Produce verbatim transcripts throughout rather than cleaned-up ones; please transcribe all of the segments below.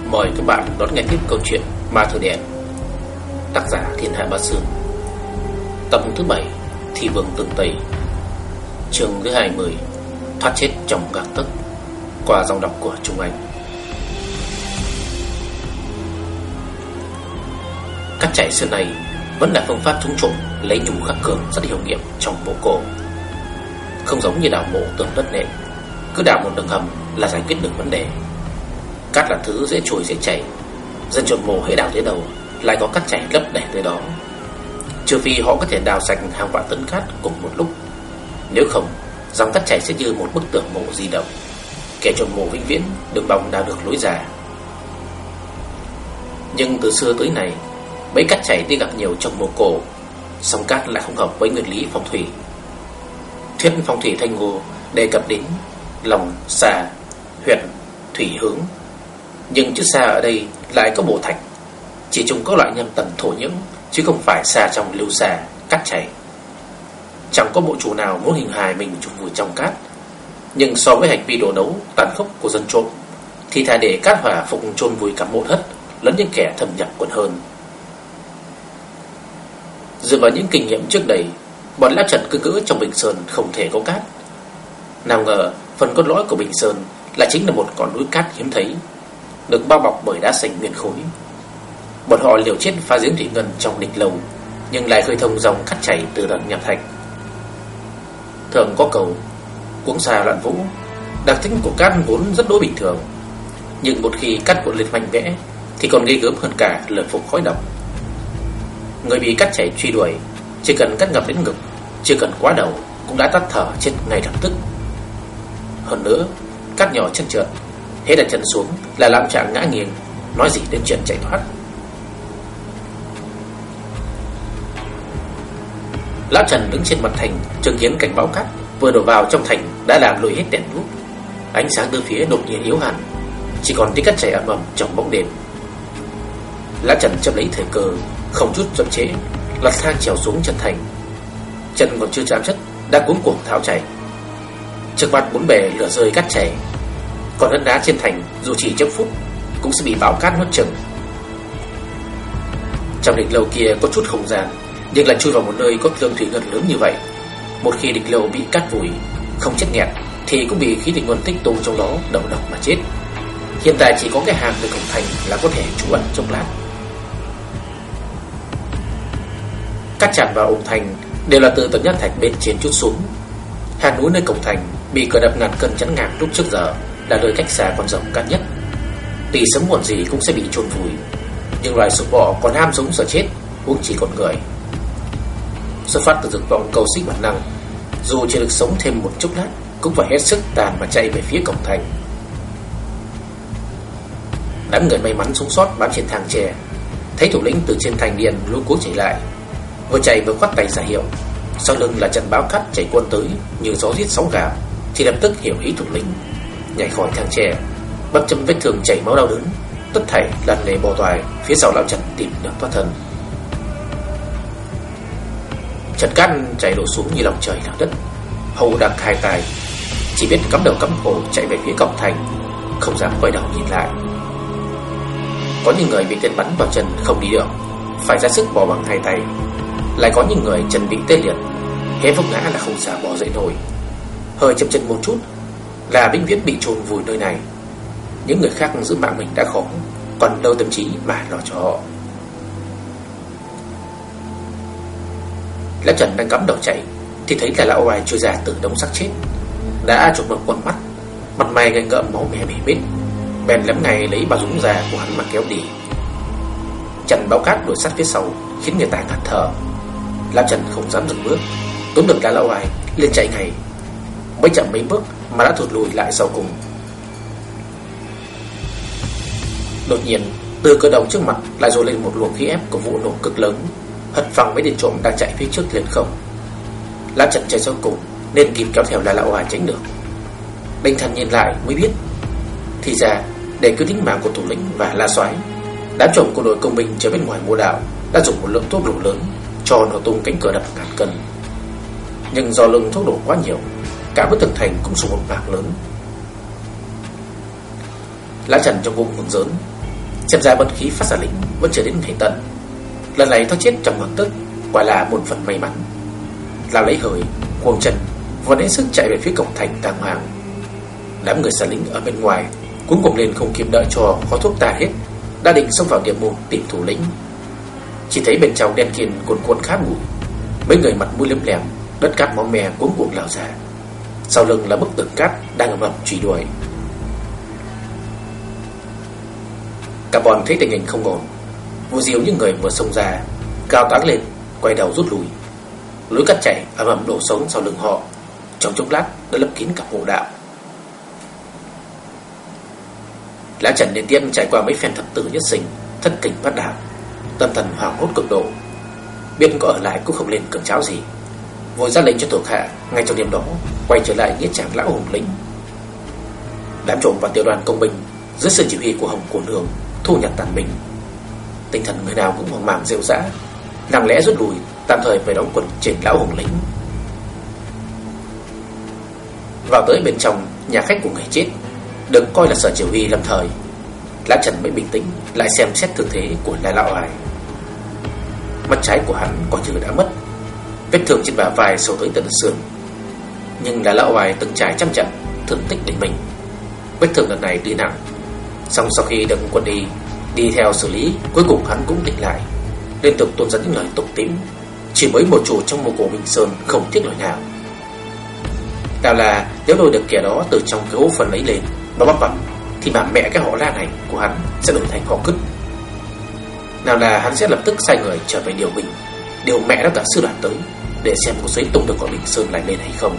Mời các bạn đón nghe tiếp câu chuyện Ma Thừa Đen, tác giả Thiên Hạ Bá Sương, tập thứ bảy, Thị Vương Tương Tây, chương thứ hai mươi, Thoát chết trong gang tấc, qua dòng đọc của Trung Anh. Cắt chảy xưa này vẫn là phương pháp trúng trộm lấy nhũ khắc cường rất hiệu nghiệm trong mộ cổ. Không giống như đào mộ tường đất nện, cứ đào một đường hầm là giải quyết được vấn đề. Cát là thứ dễ trôi dễ chảy, dân trộm mộ hễ đào tới đâu lại có cát chảy lấp để tới đó, trừ phi họ có thể đào sạch hàng vạn tấn cát cùng một lúc. Nếu không, dòng cát chảy sẽ như một bức tường mộ di động, kẻ trộm mộ vĩnh viễn đừng mong đào được lối ra. Nhưng từ xưa tới nay, bẫy cát chảy đi gặp nhiều trong mộ cổ, song cát lại không hợp với nguyên lý phong thủy. Thuyết phong thủy Thanh Ngô đề cập đến lòng xà, huyệt, thủy hướng, nhưng chữ xà ở đây lại có bổ thạch, chỉ trùng các loại nhân tần thổ nhưỡng, chứ không phải xà trong lưu xà cát chảy. Chẳng có bộ chủ nào muốn hình hài mình trục vùi trong cát, nhưng so với hành vi đổ đấu tàn khốc của dân trộm thì thà để cát hỏa phục chôn vùi cả mộ thất lẫn những kẻ thâm nhập còn hơn. Dựa vào những kinh nghiệm trước đây, bọn lão Trần cứ ngỡ trong Bình Sơn không thể có cát. Nào ngờ phần cốt lõi của Bình Sơn lại chính là một con núi cát hiếm thấy, được bao bọc bởi đá xanh nguyên khối. Bọn họ liều chết phá giếng thủy ngân trong địch lâu, nhưng lại khơi thông dòng cát chảy từ tận nham thạch. Thường có câu cuống xà loạn vũ, đặc tính của cát vốn rất đối bình thường, nhưng một khi cát cuộn lên mạnh mẽ thì còn ghê gớm hơn cả lợn phục khói độc. Người bị cát chảy truy đuổi, chỉ cần cát ngập đến ngực, chưa cần quá đầu cũng đã tắt thở chết ngay lập tức. Hơn nữa, cát nhỏ chân trượt, hễ đặt chân xuống là làm trạng ngã nghiêng, nói gì đến chuyện chạy thoát. Lão Trần đứng trên mặt thành, chứng kiến cảnh bão cát vừa đổ vào trong thành đã làm lùi hết đèn đuốc. Ánh sáng từ phía đột nhiên yếu hẳn, chỉ còn tiếng cát chảy ầm ầm trong bóng đêm. Lão Trần chấp lấy thời cơ, không chút chậm trễ, lật thang trèo xuống chân thành. Chân còn chưa chạm đất đã cuống cuồng tháo chạy. Trước mặt bốn bề lửa rơi cát chảy, còn đất đá trên thành dù chỉ trong phút cũng sẽ bị bão cát nuốt chửng. Trong địch lâu kia có chút không gian, nhưng lại chui vào một nơi có lượng thủy ngân lớn như vậy. Một khi địch lâu bị cát vùi, không chết nghẹt thì cũng bị khí thủy ngân tích tụ trong đó đầu độc mà chết. Hiện tại chỉ có cái hang từ cổng thành là có thể trú ẩn trong lát. Cát tràn vào ủng thành đều là từ tầng nham thạch bên trên chút xuống. Hang núi nơi cổng thành bị cờ đập ngàn cân chắn ngang lúc trước giờ là nơi cách xa con rồng cát nhất. Tuy sớm muộn gì cũng sẽ bị chôn vùi, nhưng loài súc bọ còn ham sống sợ chết, huống chỉ con người. Xuất phát từ dục vọng cầu sinh bản năng, dù chỉ được sống thêm một chút lát cũng phải hết sức tàn mà chạy về phía cổng thành. Đám người may mắn sống sót bám trên thang tre, thấy thủ lĩnh từ trên thành điện lũ cuống chạy lại, vừa chạy vừa khoát tay ra hiệu. Sau lưng là trận bão cát chảy cuốn tới như gió giết sóng gào, thì lập tức hiểu ý thủ lĩnh, nhảy khỏi thang tre, bắp châm vết thương chảy máu đau đớn, tất thảy lăn lề bò toài phía sau lão Trần tìm đường thoát thân. Trận cát chảy đổ xuống như lòng trời lở đất, hầu đang khai tài, chỉ biết cắm đầu cắm cổ chạy về phía cổng thành, không dám quay đầu nhìn lại. Có những người bị tên bắn vào chân không đi được, phải ra sức bò bằng hai tay. Lại có những người chân bị tê liệt, hễ vấp ngã là không sao bò dậy nổi, hơi chậm chân một chút là vĩnh viễn bị chôn vùi nơi này. Những người khác giữ mạng mình đã khó, còn đâu tâm trí mà lo cho họ. Lão Trần đang cắm đầu chạy thì thấy là lão oai chui ra từ đống xác chết, đã trột một con mắt, mặt mày ngây ngợm máu me bể bết, bèn lắm ngày lấy bao dũng già của hắn mà kéo đi. Trận bão cát đuổi sát phía sau khiến người ta ngạt thở. Lão Trần không dám dừng bước, túm được lá lão oai liền chạy ngay. Mới chậm mấy bước mà đã thụt lùi lại sau cùng. Đột nhiên từ cửa động trước mặt lại dồn lên một luồng khí ép của vụ nổ cực lớn, hất phăng mấy tên trộm đang chạy phía trước lên không. Lão Trần chạy sau cùng nên kịp kéo theo lá lão oai tránh được. Đinh thần nhìn lại mới biết, thì ra để cứu tính mạng của thủ lĩnh và la soái, đám trộm của đội công binh chờ bên ngoài mộ đạo đã dùng một lượng thuốc nổ lớn cho nổ tung cánh cửa đập ngàn cân. Nhưng do lượng thuốc nổ quá nhiều, cả bức tường thành cũng sụp một mảng lớn. Lá Trần trong bụng mừng rớn, Xem ra vận khí phát giả lĩnh vẫn chưa đến ngày tận. Lần này thoát chết trong ngọn tức quả là một phần may mắn. Lão lấy hơi cuồng chân và đến sức chạy về phía cổng thành tàng hoàng. Đám người giả lính ở bên ngoài cuống cuồng lên không kịp đợi cho khói thuốc tàn hết, đã định xông vào điểm môn tìm thủ lĩnh. Chỉ thấy bên trong đen kiên cuồn cuộn khát bụi, mấy người mặt mũi lấm lem, đất cát máu me cuống cuồng lao ra. Sau lưng là bức tường cát đang ầm ầm truy đuổi. Cả bọn thấy tình hình không ổn, vô diếu những người vừa xông ra cao toáng lên, quay đầu rút lui. Lối cắt chảy ầm ầm đổ xuống sau lưng họ, trong chốc lát đã lấp kín cả mộ đạo. Lão Trần liên tiếp trải qua mấy phen thập tử nhất sinh, thất kinh bát đạo, tâm thần hoảng hốt cực độ, biết có ở lại cũng không lên cơm cháo gì, vội ra lệnh cho thuộc hạ ngay trong đêm đó quay trở lại nghĩa trang lão hùng lĩnh. Đám trộm và tiểu đoàn công binh dưới sự chỉ huy của Hồng Cô Nương thu nhặt tàn binh. Tinh thần người nào cũng hoang mang rệu rã, lặng lẽ rút lui, tạm thời về đóng quân trên lão hùng lĩnh. Vào tới bên trong nhà khách của người chết, được coi là sở chỉ huy lâm thời, Lão Trần mới bình tĩnh lại xem xét thương thế của La Lão Oai. Mắt trái của hắn coi như đã mất, vết thương trên bả vai sâu tới tận xương. Nhưng La Lão Oai từng trải trăm trận, thương tích đến mình. Vết thương lần này tuy nặng, song sau khi được quân đi đi theo xử lý, cuối cùng hắn cũng tỉnh lại, liên tục tuôn ra những lời tục tĩu, chỉ mới một chủ trong mộ cổ Bình Sơn không tiếc lời nào. Nào là nếu lôi được kẻ đó từ trong cái hố phần ấy lên và bắt vào, thì bà mẹ cái họ La này của hắn sẽ đổi thành họ Cứt. Nào là hắn sẽ lập tức sai người trở về điều bình, điều mẹ nó cả sư đoàn tới, để xem có giấy tung được gọi Bình Sơn lại lên hay không.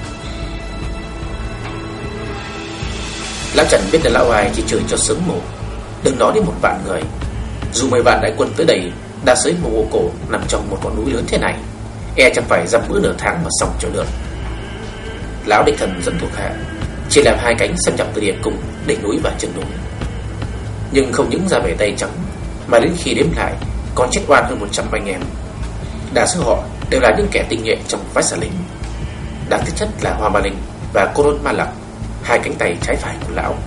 Lão Trần biết là Lão Oai chỉ chửi cho sướng mồm, đừng nói đến một vạn người. Dù mười vạn đại quân tới đây, đa số mộ cổ nằm trong một con núi lớn thế này, e chẳng phải dăm bữa nửa tháng mà xong cho được. Lão địch thần dẫn thuộc hạ chỉ làm hai cánh xâm nhập từ địa cung, đỉnh núi và chân núi, nhưng không những ra về tay trắng, mà đến khi đếm lại còn chết oan hơn một trăm anh em. Đa số họ đều là những kẻ tinh nhuệ trong phái xà lính. Đáng tiếc nhất là Hoa Ma Linh và Cô Rôn Ma Lặc, hai cánh tay trái phải của lão.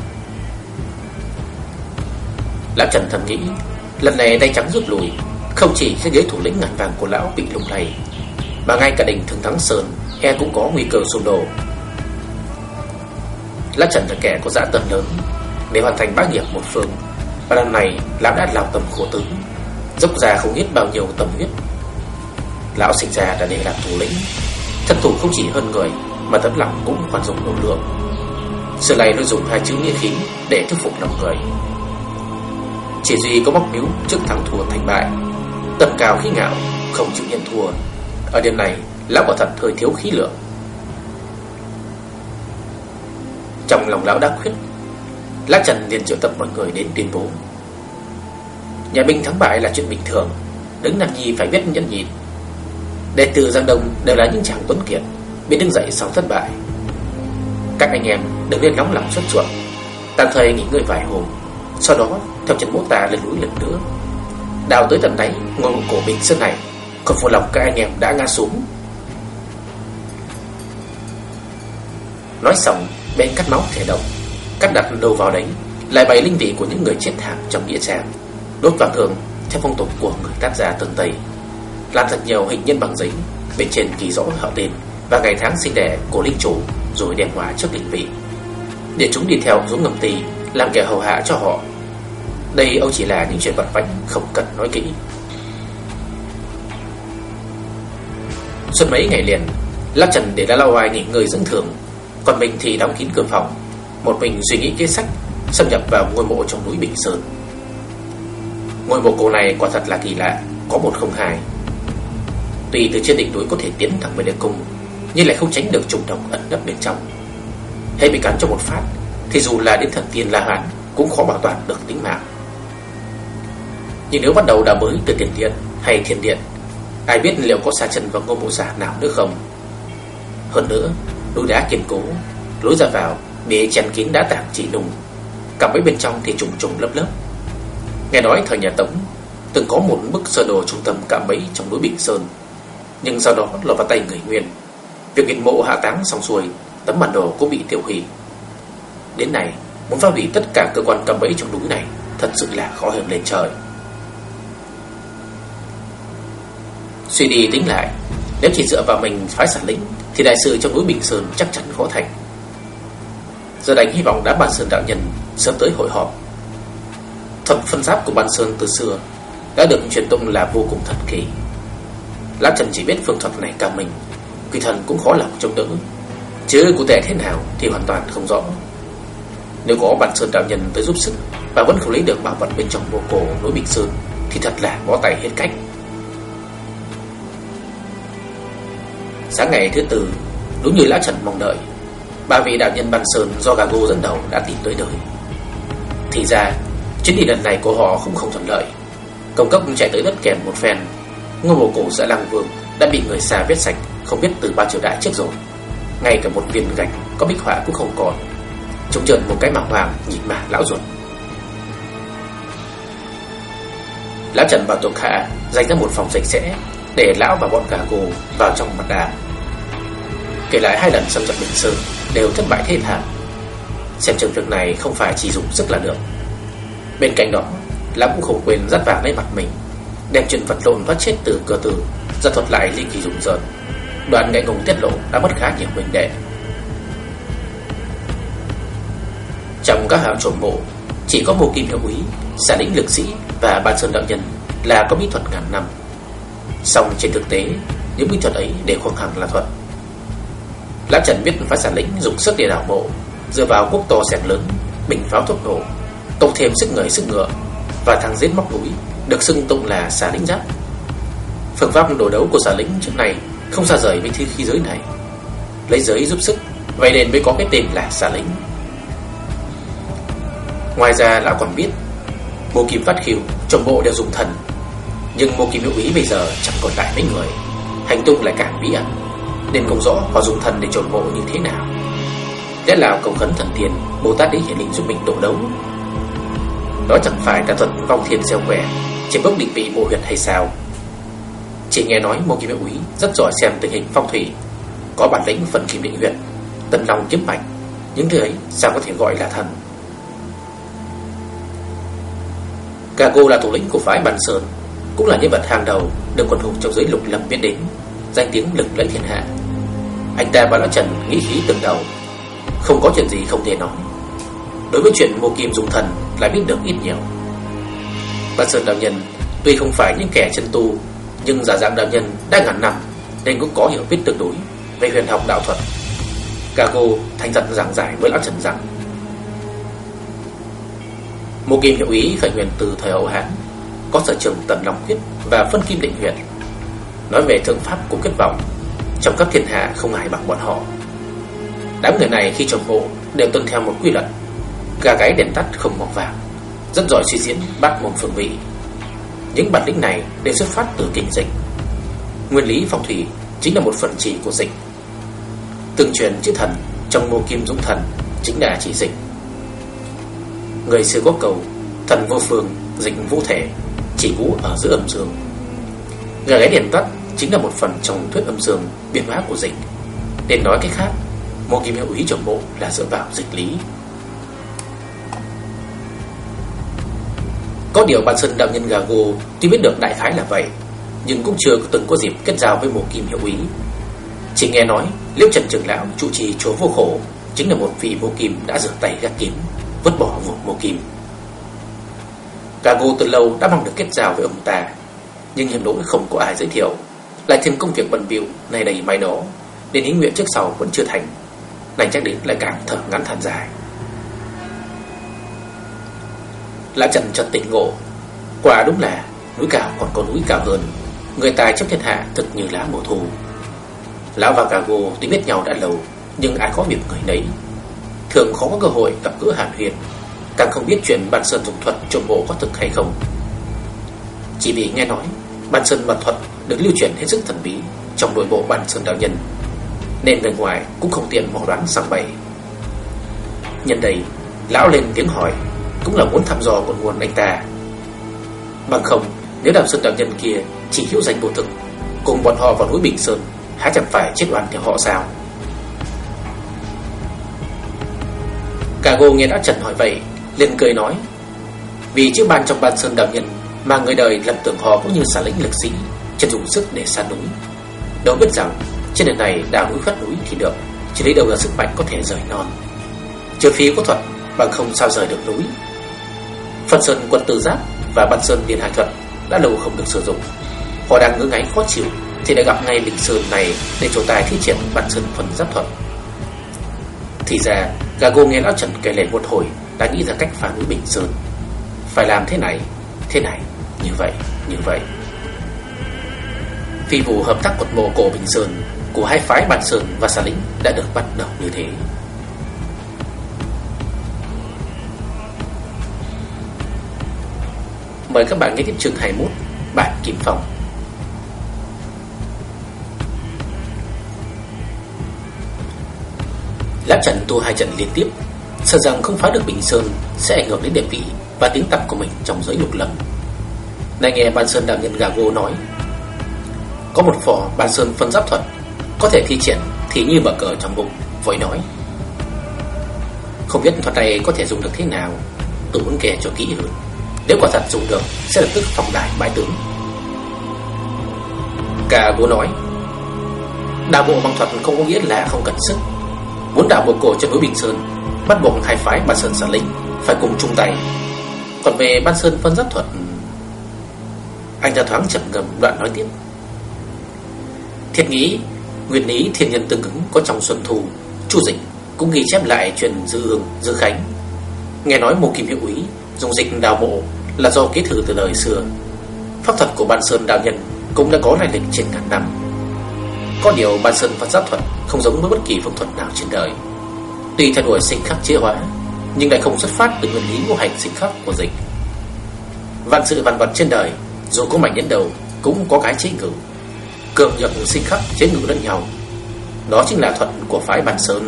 Lão Trần thầm nghĩ, lần này tay trắng rút lui, không chỉ cái ghế thủ lĩnh ngàn vàng của lão bị lung lay, mà ngay cả đỉnh Thường Thắng Sơn e cũng có nguy cơ sụp đổ. Lão Trần là kẻ có dã tâm lớn, để hoàn thành bá nghiệp một phương, và lần này lão đã lao tâm khổ tứ, dốc ra không biết bao nhiêu tâm huyết. Lão sinh ra đã để làm thủ lĩnh, thân thủ không chỉ hơn người, mà tấm lòng cũng khoan dung độ lượng. Sự này nó dùng hai chữ nghĩa khí để thuyết phục lòng người. Chỉ duy có móc miếu trước thắng thua thành bại, tầm cao khí ngạo, không chịu nhận thua. Ở điểm này lão quả thật hơi thiếu khí lượng. Trong lòng lão đã quyết, Lão Trần liền triệu tập mọi người đến tuyên bố: nhà binh thắng bại là chuyện bình thường, đứng làm gì phải biết nhẫn nhịn. Đệ tử Giang Đông đều là những chàng tuấn kiệt, biết đứng dậy sau thất bại. Các anh em đừng nên nóng lòng xuất ruột, tạm thời nghỉ ngơi vài hôm, sau đó theo chân bố ta lên núi lần nữa, đào tới tận đáy ngôi mộ cổ Bình Sơn này, không phụ lòng các anh em đã ngã xuống. Nói xong, bên cắt máu thể động, cắt đặt đầu vào đấy, lại bày linh vị của những người chết thảm trong nghĩa trang, đốt vàng hương theo phong tục của người Tát gia tường Tây, làm thật nhiều hình nhân bằng giấy, bên trên ghi rõ họ tên và ngày tháng sinh đẻ của linh chủ, rồi đem hóa trước linh vị, để chúng đi theo xuống ngầm tì làm kẻ hầu hạ cho họ. Đây ông chỉ là những chuyện vặt vãnh, không cần nói kỹ. Suốt mấy ngày liền, Lão Trần để La Lão Oai nghỉ ngơi dưỡng thương, còn mình thì đóng kín cửa phòng, một mình suy nghĩ kế sách xâm nhập vào ngôi mộ trong núi Bình Sơn. Ngôi mộ cổ này quả thật là kỳ lạ, có một không hai. Tuy từ trên đỉnh núi có thể tiến thẳng về địa cung, nhưng lại không tránh được trùng độc ẩn nấp bên trong. Hay bị cắn cho một phát, thì dù là đến thần tiên La Hán cũng khó bảo toàn được tính mạng. Nhưng nếu bắt đầu đào mới từ tiền điện hay thiên điện, ai biết liệu có xa chân vào ngôi mộ giả nào nữa không. Hơn nữa, núi đá kiên cố, lối ra vào bị chèn kín đá tảng chỉ nung, cả mấy bên trong thì trùng trùng lớp lớp. Nghe nói thời nhà Tống từng có một bức sơ đồ trung tâm cả mấy trong núi Bình Sơn, nhưng sau đó lọt vào tay người Nguyên. Việc nghiệt mộ hạ táng xong xuôi, tấm bản đồ cũng bị tiêu hủy. Đến nay, muốn phá hủy tất cả cơ quan cạm bẫy trong núi này thật thật sự là khó hơn lên trời. Suy đi tính lại, nếu chỉ dựa vào mình phái Xà Lĩnh thì đại sự trong núi Bình Sơn chắc chắn khó thành. Giờ đành hy vọng đám Ban Sơn đạo nhân sớm tới hội họp. Thuật phân giáp của Ban Sơn từ xưa đã được truyền tụng là vô cùng thần kỳ. Lão Trần chỉ biết phương thuật này cao mình, quỷ thần cũng khó lòng chống đỡ, chứ cụ thể thế nào thì hoàn toàn không rõ. Nếu có Ban Sơn đạo nhân tới giúp sức và vẫn không lấy được bảo vật bên trong mộ cổ núi Bình Sơn thì thật là bó tay hết cách. Sáng ngày thứ tư, đúng như Lão Trần mong đợi, ba vị đạo nhân Ban Sơn do Gago dẫn đầu đã tìm tới nơi. Thì ra chuyến đi lần này của họ cũng không thuận lợi. Công cốc chạy tới đất kèm một phen, ngôi mộ cổ Dạ Lăng Vương đã bị người xa vết sạch không biết từ bao triều đại trước rồi. Ngay cả một viên gạch có bích họa cũng không còn, trông trơn một cái mảng hoàng nhìn mà lão ruột. Lão Trần bảo thuộc hạ dành ra một phòng sạch sẽ để lão và bọn Gago vào trong mặt đà. Kể lại hai lần xâm nhập Bình Sơn đều thất bại thê thảm, xem chừng việc này không phải chỉ dùng sức là được. Bên cạnh đó, lão cũng không quên dắt vàng lấy mặt mình, đem chuyện vật lộn thoát chết từ cửa tử ra thuật lại ly kỳ rùng rợn. Đoàn ngại ngùng tiết lộ đã mất khá nhiều huynh đệ. Trong các hạng trộm mộ, chỉ có Mộ Kim Hiệu Úy, Xà Lĩnh Lực Sĩ và Ban Sơn đạo nhân là có bí thuật ngàn năm. Song trên thực tế, những bí thuật ấy đều không hẳn là thuật. Lão Trần biết phái Xà Lĩnh dùng sức để đào mộ, dựa vào cuốc to xẻng lớn, bình pháo thuốc nổ, cộng thêm sức người sức ngựa và thằng giết móc núi được xưng tụng là Xà Lĩnh Giáp. Phương pháp đồ đấu của Xà Lĩnh trước này không xa rời với thi khí giới này, lấy giới giúp sức, vậy nên mới có cái tên là Xà Lĩnh. Ngoài ra lão còn biết Mộ Kim Phát Khiêu trộm mộ đều dùng thần, nhưng Mộ Kim Hiệu Úy bây giờ chẳng còn lại mấy người, hành tung lại càng bí ẩn, nên không rõ họ dùng thần để trộm mộ như thế nào. Lẽ nào cầu khấn thần tiên Bồ Tát đến hiển linh giúp mình độ đấu? Đó chẳng phải là thuật vong thiên gieo quẻ, chỉ bốc định vị mộ huyệt hay sao? Chỉ nghe nói Mộ Kim Hiệu Úy rất giỏi xem tình hình phong thủy, có bản lĩnh phần kim định huyệt, tần long kiếm mạch, những thứ ấy sao có thể gọi là thần? Gago là thủ lĩnh của phái Ban Sơn, cũng là nhân vật hàng đầu được quần hùng trong giới lục lâm biết đến, danh tiếng lừng lẫy thiên hạ. Anh ta và Lão Trần nghĩ khí từng đầu, không có chuyện gì không thể nói. Đối với chuyện Mộ Kim dùng thần lại biết được ít nhiều. Ban Sơn đạo nhân tuy không phải những kẻ chân tu, nhưng giả dạng đạo nhân đã ngàn năm nên cũng có hiểu biết tương đối về huyền học đạo thuật. Gago thành thật giảng giải với Lão Trần rằng Mộ Kim Hiệu Úy khởi nguyên từ thời Hậu Hán, có sở trường tần long quyết và phân kim định huyệt. Nói về thương pháp của kết vọng, trong các thiên hạ không ai bằng bọn họ. Đám người này khi trồng mộ đều tuân theo một quy luật: gà gáy đèn tắt không mọc vàng, rất giỏi suy diễn bát môn phương vị. Những bản lĩnh này đều xuất phát từ kinh dịch. Nguyên lý phong thủy chính là một phần chỉ của dịch. Tương truyền chữ thần trong Mộ Kim Dũng Thần chính là chỉ dịch. Người xưa có câu thần vô phương, dịch vô thể, chỉ ngũ ở giữa âm dương. Gà gáy đèn tắt chính là một phần trong thuyết âm dương biến hóa của dịch. Nên nói cách khác, Mộ Kim Hiệu Úy trồng mộ là dựa vào dịch lý. Có điều Ban Sơn đạo nhân Gago tuy biết được đại khái là vậy, nhưng cũng chưa từng có dịp kết giao với Mộ Kim Hiệu Úy. Chỉ nghe nói Liễu Trần trưởng lão trụ trì chùa Vô Khổ chính là một vị Mộ Kim đã rửa tay gác kiếm, vứt bỏ vụ Mộ Kim. Gago từ lâu đã mong được kết giao với ông ta, nhưng hiếm nỗi không có ai giới thiệu, lại thêm công việc bận bịu này đầy may đó, nên ý nguyện trước sau vẫn chưa thành. Này chắc đến lại càng thở ngắn than dài. Lão Trần chợt tỉnh ngộ, quả đúng là núi cao còn có núi cao hơn, người tài trong thiên hạ thật như lá mùa thu. Lão và Gago tuy biết nhau đã lâu, nhưng ai có việc người nấy, thường khó có cơ hội gặp gỡ hàn huyên, càng không biết chuyện Ban Sơn dùng thuật trộm mộ có thực hay không. Chỉ vì nghe nói Ban Sơn mật thuật được lưu truyền hết sức thần bí trong nội bộ Ban Sơn đạo nhân, nên người ngoài cũng không tiện mò đoán sang bày. Nhân đây lão lên tiếng hỏi, cũng là muốn thăm dò nguồn nguồn anh ta. Bằng không, nếu Ban Sơn đạo nhân kia chỉ hữu danh vô thực, cùng bọn họ vào núi Bình Sơn, há chẳng phải chết oan theo họ sao? Gago nghe đã Trần hỏi vậy, liền cười nói: Vì chữ ban trong Ban Sơn đạo nhân mà người đời lầm tưởng họ cũng như xả lĩnh lực sĩ, chân dùng sức để san núi. Đâu biết rằng trên đời này đào núi khoét núi thì được, chứ lấy đâu là sức mạnh có thể rời non. Trừ phi có thuật, bằng không sao rời được núi. Phân Sơn Quân Tử Giáp và Ban Sơn Liên Hải thuật đã lâu không được sử dụng. Họ đang ngứa ngáy khó chịu thì đã gặp ngay Bình Sơn này để trổ tài thi triển Ban Sơn Phân Giáp thuật. Thì ra Gago nghe lão Trần kể lên một hồi đã nghĩ ra cách phá núi Bình Sơn. Phải làm thế này, thế này, như vậy, như vậy. Phi vụ hợp tác quật mộ cổ Bình Sơn của hai phái Ban Sơn và Xà Lĩnh đã được bắt đầu như thế. Mời các bạn nghe tiếp chương hai mươi mốt, Bản Kim Phong. Lão Trần tu hai trận liên tiếp, sợ rằng không phá được Bình Sơn sẽ ảnh hưởng đến địa vị và tiếng tăm của mình trong giới lục lâm. Này nghe Ban Sơn đạo nhân Gago nói, có một phò Ban Sơn Phân Giáp thuật có thể thi triển thì như mở cờ trong bụng, vội nói, không biết thuật này có thể dùng được thế nào, tôi muốn nghe cho kỹ hơn. Nếu quả thật dùng được sẽ lập tức phong đài bái tướng. Gago nói, đào bộ bằng thuật không có nghĩa là không cần sức. Muốn đào bộ cổ trên núi Bình Sơn, bắt buộc hai phái Ban Sơn Xà Lĩnh phải cùng chung tay. Còn về Ban Sơn Phân Giáp thuật, anh ta thoáng chậm ngầm đoạn nói tiếp, thiết nghĩ nguyên lý thiên nhân tương ứng có trong Xuân Thu, Chu Dịch cũng ghi chép lại truyền Dư Hương, Dư Khánh. Nghe nói Mộ Kim Hiệu Úy dùng dịch đào mộ là do kế thừa từ đời xưa. Pháp thuật của Ban Sơn đạo nhân cũng đã có lai lịch trên ngàn năm. Có điều Ban Sơn Phân Giáp thuật không giống với bất kỳ phương thuật nào trên đời. Tuy theo đuổi sinh khắc chế hóa, nhưng lại không xuất phát từ nguyên lý ngũ hành sinh khắc của dịch. Vạn sự vạn vật trên đời dù có mạnh đến đầu cũng có cái chế ngự, cường nhược sinh khắc chế ngự lẫn nhau. Đó chính là thuật của phái Ban Sơn.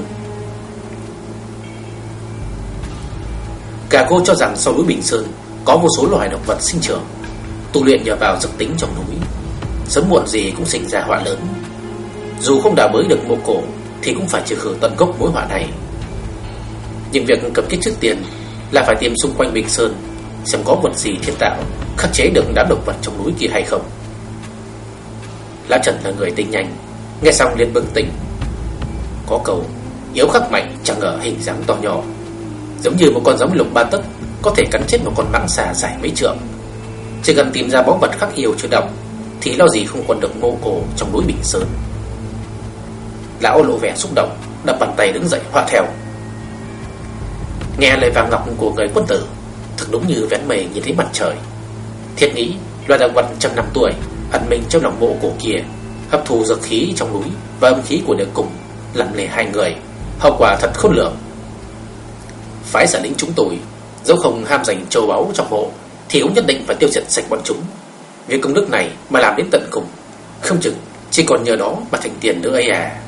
Gago cho rằng sau núi Bình Sơn có vô số loài động vật sinh trưởng, tu luyện nhờ vào dược tính trong núi, sớm muộn gì cũng sinh ra họa lớn. Dù không đào bới được mộ cổ thì cũng phải trừ khử tận gốc mối họa này. Nhưng việc cấp kết trước tiên là phải tìm xung quanh Bình Sơn xem có vật gì thiên tạo khắc chế được đám động vật trong núi kia hay không. Lão Trần là người tinh nhanh, nghe xong liền bừng tỉnh. Có câu yếu khắc mạnh chẳng ngờ hình dáng to nhỏ, giống như một con gióng lục ba tấc có thể cắn chết một con mãng xà dài mấy trượng. Chỉ cần tìm ra báu vật khắc yêu chưa đọc thì lo gì không còn được mộ cổ trong núi Bình Sơn. Lão lộ vẻ xúc động, đập bàn tay đứng dậy họa theo. Nghe lời vàng ngọc của người quân tử, thực đúng như vén mây nhìn thấy mặt trời. Thiết nghĩ loài động vật trăm năm tuổi ẩn mình trong lòng mộ cổ kia, hấp thu dược khí trong núi và âm khí của địa cùng, lặn lề hai người, hậu quả thật khôn lường. Phái Xà Lĩnh chúng tôi dẫu không ham giành châu báu trong mộ thì cũng nhất định phải tiêu diệt sạch bọn chúng. Việc công đức này mà làm đến tận cùng, không chừng chỉ còn nhờ đó mà thành tiền nữa ấy à.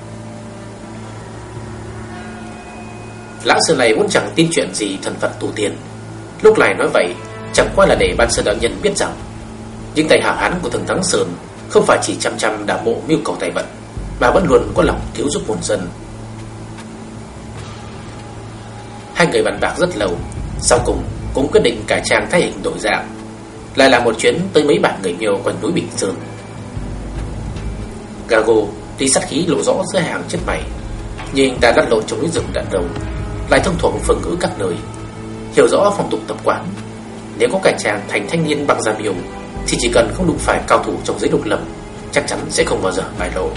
Lão sư này vốn chẳng tin chuyện gì thần Phật tu tiên, lúc này nói vậy chẳng qua là để Ban Sơn đạo nhân biết rằng những tay hào hán của Thường Thắng Sơn không phải chỉ chăm chăm đào mộ mưu cầu tài vận, mà vẫn luôn có lòng cứu giúp muôn dân. Hai người bàn bạc rất lâu, sau cùng cũng quyết định cải trang thay hình đổi dạng, lại là một chuyến tới mấy bản người Miêu quanh núi Bình Sơn. Gago tuy sát khí lộ rõ giữa hàng chất mày, nhưng đã lăn lộn trong núi rừng đã lâu, lại thông thuộc phương ngữ các nơi, hiểu rõ phong tục tập quán. Nếu có cải trang thành thanh niên bằng da Miêu thì chỉ cần không đụng phải cao thủ trong giới độc lâm, chắc chắn sẽ không bao giờ bại lộ.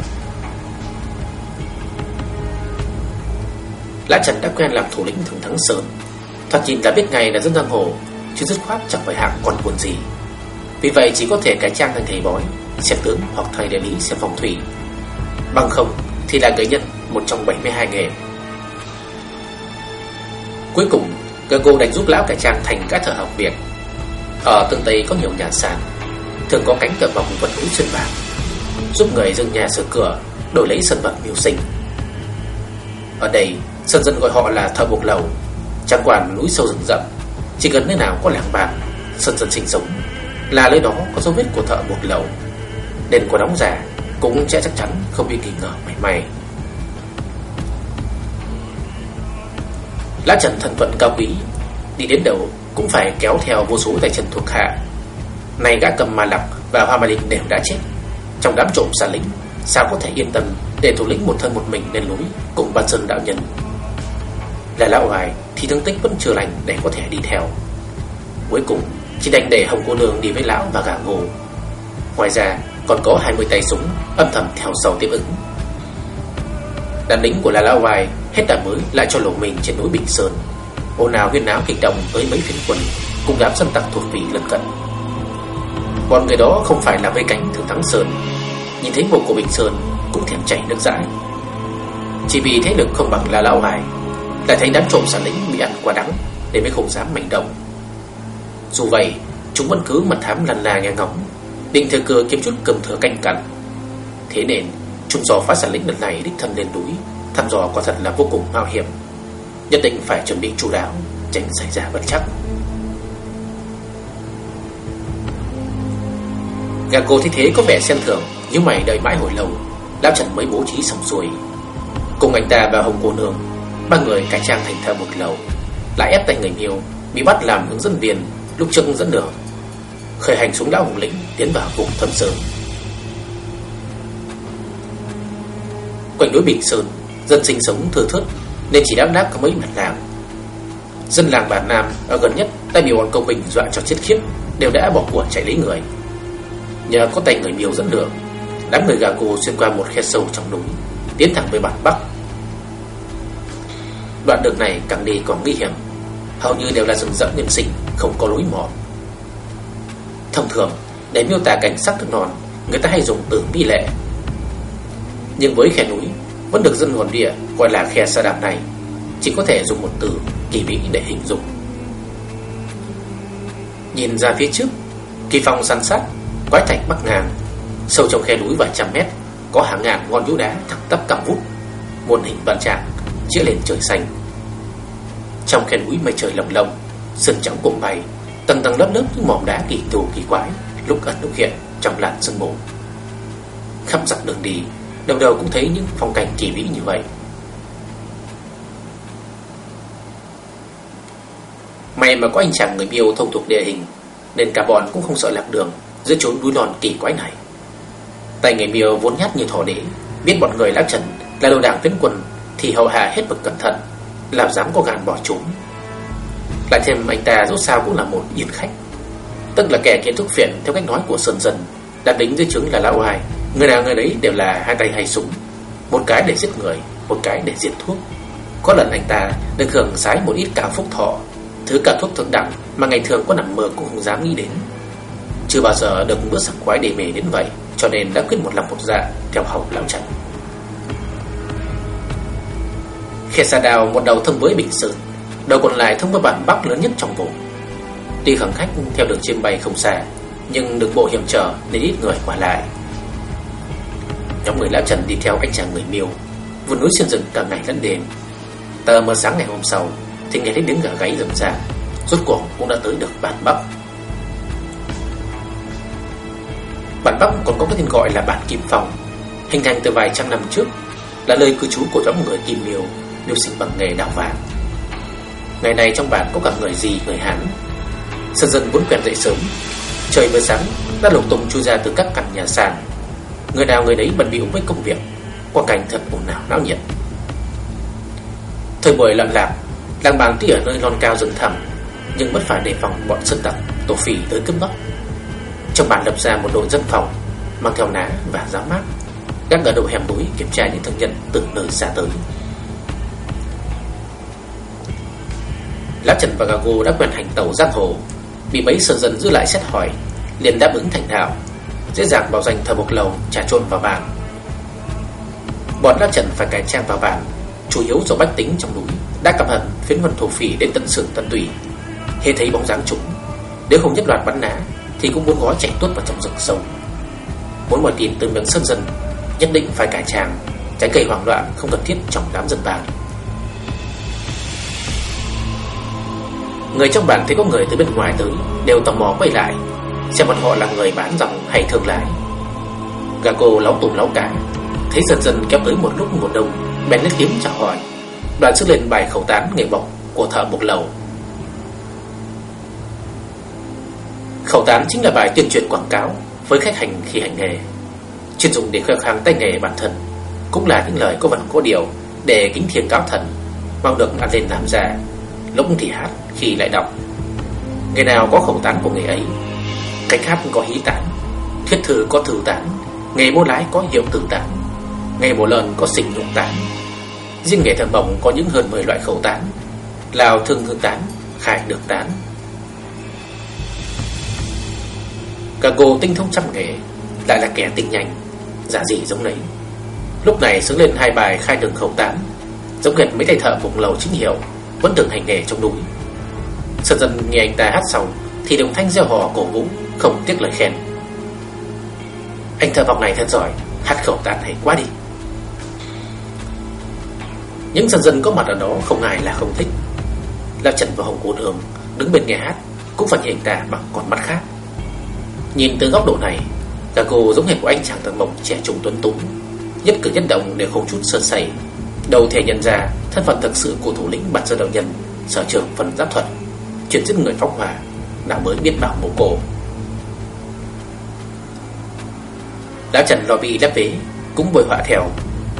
Lã Trần đã quen làm thủ lĩnh Thường Thắng Sơn, thoạt nhìn đã biết ngay là dân giang hồ, chứ dứt khoát chẳng phải hạng con buồn gì. Vì vậy chỉ có thể cải trang thành thầy bói, xem tướng hoặc thầy địa lý xem phong thủy. Bằng không thì là nghệ nhân một trong bảy mươi hai nghề. Cuối cùng Gago đành giúp lão cải trang thành cái thợ học việc. Ở tương Tây có nhiều nhà sàn, thường có cánh cửa vòng vật núi sơn bạc, giúp người dựng nhà sửa cửa, đổi lấy sân vật mưu sinh. Ở đây dân dân gọi họ là thợ buộc lầu. Chẳng quản núi sâu rừng rậm, chỉ cần nơi nào có làng bản, dân dân sinh sống là nơi đó có dấu vết của thợ buộc lầu. Đền có đóng giả cũng sẽ chắc chắn không bị nghi ngờ mảy may. Lã Trần thân phận cao quý, đi đến đâu cũng phải kéo theo vô số tay chân thuộc hạ. Này gã cầm ma lặc và Hoa Ma Linh đều đã chết, trong đám trộm xà lính sao có thể yên tâm để thủ lĩnh một thân một mình lên núi cùng Ban Sơn đạo nhân. Là lão Hoài thì thương tích vẫn chưa lành để có thể đi theo. Cuối cùng chỉ đành để Hồng cô nương đi với lão và gà Ngô. Ngoài ra còn có hai mươi tay súng âm thầm theo sau tiếp ứng. Đàn lính của là lão Hoài hết đà mới lại cho lộ mình trên núi Bình Sơn, ồn ào huyên náo kịch động với mấy phiến quân cùng đám dân tặc thuộc vị lân cận. Bọn người đó không phải là vây cánh Thường Thắng Sơn, nhìn thấy mộ của Bình Sơn cũng thèm chảy nước dãi. Chỉ vì thế lực không bằng là lão Hoài, lại thấy đám trộm xà lính bị ăn quá đắng nên mới không dám manh động. Dù vậy, chúng vẫn cứ mật thám lăn la nghe ngóng, định thời cơ kiếm chút cầm thừa canh cặn. Thế nên chúng dò phá xà lính lần này đích thân lên núi thăm dò quả thật là vô cùng mạo hiểm, nhất định phải chuẩn bị chu đáo, tránh xảy ra bất trắc. Gà Cô thấy thế có vẻ xem thường, nhưng mày đợi mãi hồi lâu, Lão Trần mới bố trí xong xuôi. Cùng anh ta và Hồng cô nương, ba người cải trang thành thợ một lầu, lại ép tay người Miêu bị bắt làm hướng dẫn viên lúc trước dẫn đường, khởi hành xuống lão Hùng Lĩnh tiến vào vùng Thâm Sơn. Quanh núi Bình Sơn, dân sinh sống thưa thớt nên chỉ đáp đáp có mấy mặt làng. Dân làng Bản Nam ở gần nhất đã bị bọn công binh dọa cho chết khiếp, đều đã bỏ của chạy lấy người. Nhờ có tay người Miêu dẫn đường, đám người Gà Cô xuyên qua một khe sâu trong núi, tiến thẳng về bản Bắc. Đoạn đường này càng đi càng nguy hiểm, hầu như đều là rừng rậm nhân sinh, không có lối mòn. Thông thường để miêu tả cảnh sắc thực non, người ta hay dùng từ mỹ lệ, nhưng với khe núi vẫn được dân hồn địa gọi là khe sa đạp này, chỉ có thể dùng một từ kỳ mỹ để hình dung. Nhìn ra phía trước, kỳ phong san sát, quái thạch bắc ngang, sâu trong khe núi vài trăm mét có hàng ngàn ngọn nhũ đá thẳng tắp cao vút, muôn hình vạn trạng chĩa lên trời xanh. Trong khe núi mây trời lồng lộng, sương trắng cuộn bay, tầng tầng lớp lớp những mỏm đá kỳ thù kỳ quái, lúc ẩn lúc hiện trong làn sương mù. Khắp dọc đường đi, đầu đầu cũng thấy những phong cảnh kỳ vĩ như vậy. May mà có anh chàng người Miêu thông thuộc địa hình, nên cả bọn cũng không sợ lạc đường giữa chốn núi non kỳ quái này. Tay người Miêu vốn nhát như thỏ đế, biết bọn người Lão Trần là đồ đảng phiến quân thì hậu hạ hết bậc cẩn thận, làm dám có gan bỏ trốn. Lại thêm anh ta dẫu sao cũng là một yên khách, tức là kẻ kiến thức phiện theo cách nói của Sơn Dân, đàn lính dưới trướng là Lão Hoài, người nào người đấy đều là hai tay hai súng, một cái để giết người, một cái để diệt thuốc. Có lần anh ta được hưởng sái một ít cạo phúc thọ, thứ cả thuốc thượng đẳng mà ngày thường có nằm mơ cũng không dám nghĩ đến. Chưa bao giờ được bữa sảng khoái để mề đến vậy, cho nên đã quyết một lòng một dạ theo hầu Lão Trần. Khe Sa Đào một đầu thông với Bình Sơn, đầu còn lại thông với bản Bắc lớn nhất trong vùng. Tuy khẳng khách theo đường chim bay không xa, nhưng đường bộ hiểm trở nên ít người qua lại. Nhóm người Lão Trần đi theo anh chàng người Miêu, vượt núi xuyên rừng cả ngày lẫn đêm. Tờ mờ sáng ngày hôm sau thì nghe thấy tiếng gà gáy rầm rà, rốt cuộc cũng đã tới được bản Bắc. Bản Bắc còn có cái tên gọi là bản Kim Phong, hình thành từ vài trăm năm trước, là nơi cư trú của nhóm người Kim Miêu, mưu sinh bằng nghề đào vàng. Ngày này trong bản có cả người Gì, người Hán. Sơn dân vốn quen dậy sớm, trời vừa sáng đã lục tung chui ra từ các căn nhà sàn, người nào người đấy bận bịu với công việc, qua cảnh thật ồn ào náo nhiệt. Thời buổi loạn lạc, làng bản tuy ở nơi non cao rừng thẳm, nhưng vẫn phải đề phòng bọn sơn tặc tổ phỉ tới cướp bóc. Trong bản lập ra một đội dân phòng mang theo ná và giáo mát, gác ở đầu hẻm núi kiểm tra những thương nhân từ nơi xa tới. Lão Trần và Gà Cô đã quen hành tẩu giang hồ, bị mấy sơn dân giữ lại xét hỏi, liền đáp ứng thành thạo, dễ dàng bảo danh thờ một lầu trà trộn vào bản. Bọn Lão Trần phải cải trang vào bản chủ yếu do bách tính trong núi đã căm hận phiến quân thổ phỉ đến tận xưởng tận tủy. Hễ thấy bóng dáng chúng, nếu không nhất loạt bắn ná thì cũng muốn gói chạy tuốt vào trong rừng sâu. Muốn mọi tin từ miệng sơn dân, nhất định phải cải trang, tránh gây hoảng loạn không cần thiết trong đám dân bản. Người trong bản thấy có người từ bên ngoài tới đều tò mò quay lại, xem bọn họ là người bán dòng hay thương lái. Gà Cô láu tùm láu cá, thấy dần dần kéo tới một lúc một đông, bèn lên tiếng chào hỏi, đoạn sức lên bài khẩu tán nghề bọc của thợ một lầu. Khẩu tán chính là bài tuyên truyền quảng cáo với khách hành khi hành nghề, chuyên dùng để khoe khoang tay nghề bản thân, cũng là những lời có vần có điều để kính thiêng cáo thần, mong được ăn lên làm ra, lúc thì hát khi lại đọc. Nghề nào có khẩu tán của nghề ấy, cách hát có hí tán, thuyết thư có thư tán, nghề mua lái có hiệu từ tán, nghề mổ lợn có xình nhục tán. Riêng nghề thợ mộc có những hơn mười loại khẩu tán: lào thương thương tán, khai được tán. Gago tinh thông trăm nghề, lại là kẻ tinh nhanh, giả gì giống nấy. Lúc này xứng lên hai bài khai đường khẩu tán, giống hệt mấy thầy thợ vùng lầu chính hiệu vẫn thường hành nghề trong núi. Sơn dân nghe anh ta hát xong thì đồng thanh reo hò cổ vũ, không tiếc lời khen: anh thợ mộc này thật giỏi, hát khẩu tán hay quá đi. Những dân dân có mặt ở đó không ai là không thích. Lão Trần và Hồng Cô Nương đứng bên nghe hát cũng phải nhìn anh ta bằng con mắt khác. Nhìn từ góc độ này, Gago giống hệt của anh chàng thợ mộc trẻ trung tuấn tú, nhất cử nhất động đều không chút sơ sẩy, đâu thể nhận ra thân phận thực sự của thủ lĩnh Bạt Sơn đạo nhân, sở trường phần giáp thuật, chuyên giết người phóng hỏa, nào mới biết bảo mồ cổ. Lão Trần lo bị lép vế cũng bồi họa theo: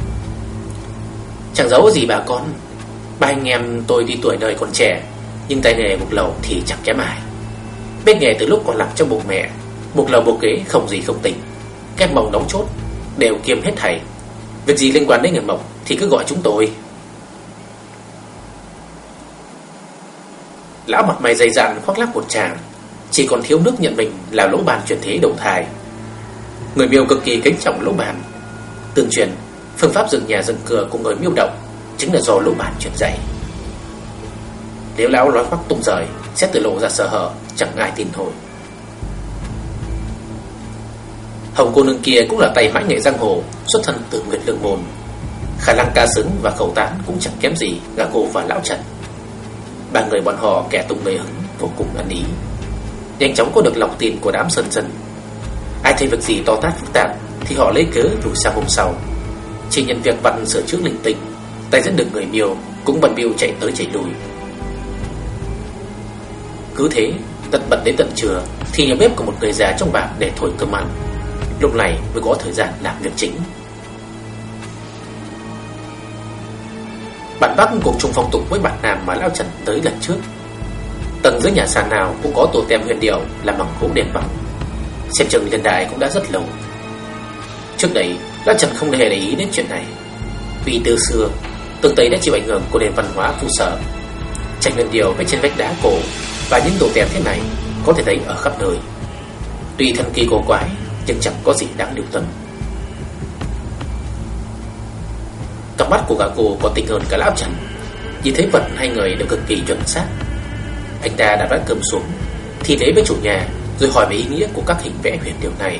chẳng giấu gì bà con, ba anh em tôi tuy tuổi đời còn trẻ, nhưng tay nghề buộc lầu thì chẳng kém ai. Biết nghề từ lúc còn nằm trong bụng mẹ, buộc lầu buộc ghế không gì không tỉnh, kép mông đóng chốt đều kiêm hết thảy. Việc gì liên quan đến nghề mộc thì cứ gọi chúng tôi. Lão mặt mày dày dặn khoác lác một tràng, chỉ còn thiếu nước nhận mình là lỗ bàn truyền thế đầu thai. Người Miêu cực kỳ kính trọng lỗ bàn. Tương truyền phương pháp dựng nhà dựng cửa của người Miêu động chính là do lỗ bàn truyền dạy. Nếu lão nói khoác tung rời sẽ tự lộ ra sơ hở, chẳng ai tin thôi. Hồng Cô Nương kia cũng là tay mãi nghệ giang hồ, xuất thân từ Nguyệt Lương môn, khả năng ca sướng và khẩu tán cũng chẳng kém gì Gago và lão Trần. Ba người bọn họ kẻ tung người hứng vô cùng ăn ý, nhanh chóng có được lòng tin của đám sơn dân. Ai thấy việc gì to tát phức tạp thì họ lấy cớ lùi sang hôm sau. Chỉ nhận việc vặt sửa chữa linh tinh, tay dẫn được người Miêu cũng bận bịu chạy tới chạy lui. Cứ thế tận bận đến tận trưa thì nhà bếp của một người già trong bản để thổi cơm ăn, lúc này mới có thời gian làm việc chính. Bản Bắc cùng chung phong tục với bản Nam mà lão Trần tới lần trước. Tầng dưới nhà sàn nào cũng có tổ tem huyền điệu làm bằng gỗ đèn vàng, xem chừng hiện đại cũng đã rất lâu. Trước đây lão Trần không hề để ý đến chuyện này, vì từ xưa Tương Tây đã chịu ảnh hưởng của nền văn hóa Phu Sở. Tranh huyền điệu vẽ trên vách đá cổ và những tổ tem thế này có thể thấy ở khắp nơi. Tuy thần kỳ cổ quái nhưng chẳng có gì đáng lưu tâm. Cặp mắt của Gago có tinh hơn cả lão Trần, nhìn thấy vật hai người đều cực kỳ chuẩn xác. Anh ta đặt bát cơm xuống thì lễ với chủ nhà, rồi hỏi về ý nghĩa của các hình vẽ huyền điệu này.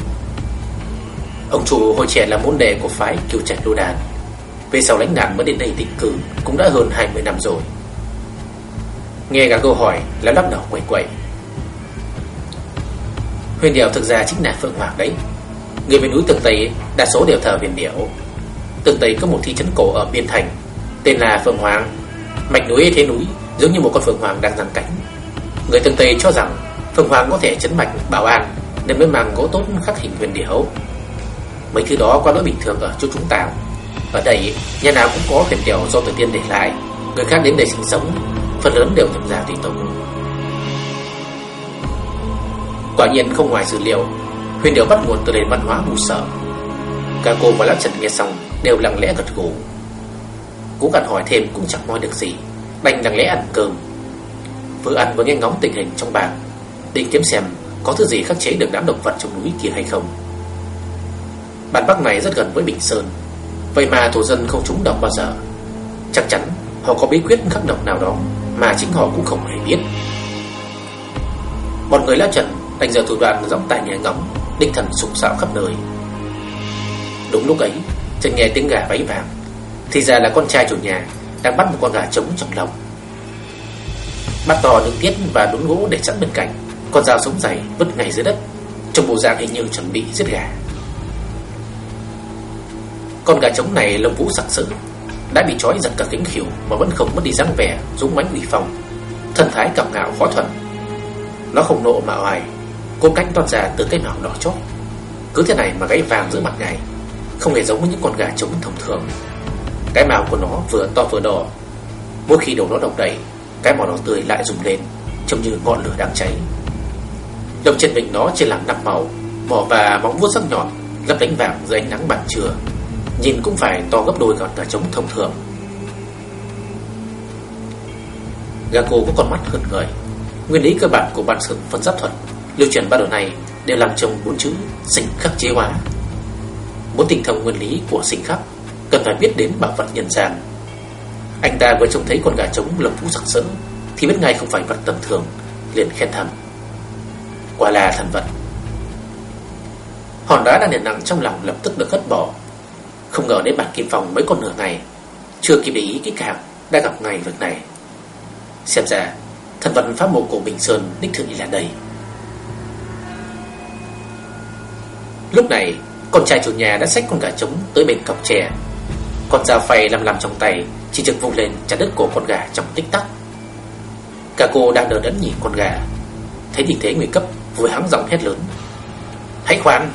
Ông chủ hồi trẻ là môn đệ của phái Kiều Trạch Lô Đàn, về sau lãnh nạn mới đến đây định cư cũng đã hơn hai mươi năm rồi. Nghe Gago hỏi là lắc đầu quẩy quẩy: huyền điệu thực ra chính là Phượng Hoàng đấy. Người bên núi Tương Tây đa số đều thờ huyền điệu. Tương Tây có một thị trấn cổ ở Biên Thành tên là Phượng Hoàng. Mạch núi thế núi giống như một con phượng hoàng đang giằng cánh. Người Tương Tây cho rằng phượng hoàng có thể chấn mạch bảo an, nên mới mang gỗ tốt khắc hình huyền điệu. Mấy thứ đó qua lỗi bình thường ở chỗ chúng ta. Ở đây nhà nào cũng có huyền điệu do tổ tiên để lại, người khác đến đây sinh sống phần lớn đều nhập gia tùy tùng. Quả nhiên không ngoài dữ liệu, huyền điệu bắt nguồn từ nền văn hóa Mù Sở. Gago và lão Trần nghe xong đều lặng lẽ gật gù. Cố gắng hỏi thêm cũng chẳng nói được gì, đành lặng lẽ ăn cơm. Vừa ăn vừa nghe ngóng tình hình trong bản, định kiếm xem có thứ gì khắc chế được đám động vật trong núi kia hay không. Bản Bắc này rất gần với Bình Sơn, vậy mà thổ dân không trúng độc bao giờ. Chắc chắn họ có bí quyết khắc độc nào đó mà chính họ cũng không hề biết. Bọn người lão Trần đành giờ thủ đoạn gióng tai nghe ngóng, định thần sục sạo khắp nơi. Đúng lúc ấy, chợt nghe tiếng gà váy vàng, thì ra là con trai chủ nhà đang bắt một con gà trống trong lòng. Bắt to nước tiết và đốn gỗ để sẵn bên cạnh, con dao sống dày vứt ngay dưới đất, trong bộ dạng hình như chuẩn bị giết gà. Con gà trống này lông vũ sặc sỡ, đã bị trói giật cả cánh khỉu mà vẫn không mất đi dáng vẻ dũng mãnh uy phong, thần thái cẩm ngạo khó thuần. Nó không nộ mà oai, cốt cánh toát ra từ cái mào đỏ chót. Cứ thế này mà gáy vàng giữa mặt ngày, không hề giống với những con gà trống thông thường. Cái mào của nó vừa to vừa đỏ. Mỗi khi đầu nó độc đầy, cái màu đỏ tươi lại rùng lên, trông như ngọn lửa đang cháy. Lông trên mình nó chia làm năm màu, mỏ và móng vuốt sắc nhọn, lấp lánh vàng dưới ánh nắng ban trưa. Nhìn cũng phải to gấp đôi con gà trống thông thường. Gago có con mắt hơn người. Nguyên lý cơ bản của bản sử phân giáp thuật lưu truyền ba đầu này đều làm trong bốn chữ sinh khắc chế hóa. Muốn tinh thông nguyên lý của sinh khắc, cần phải biết đến bảo vật nhân gian. Anh ta vừa trông thấy con gà trống lông vũ sặc sỡ thì biết ngay không phải vật tầm thường, liền khen thầm: quả là thần vật. Hòn đá đang nền nặng trong lòng lập tức được hất bỏ. Không ngờ đến bản kim phòng mấy con nửa ngày, chưa kịp để ý kỹ càng đã gặp ngay việc này. Xem ra thần vật pháp mộ của Bình Sơn đích thực là đây. Lúc này con trai chủ nhà đã xách con gà trống tới bên cọc tre. Con dao phay lăm lăm trong tay chỉ trực vung lên chặt đứt cổ con gà trong tích tắc. Cả cô đang đờ đẫn nhìn con gà, thấy tình thế nguy cấp, vội hắng giọng hét lớn: hãy khoan!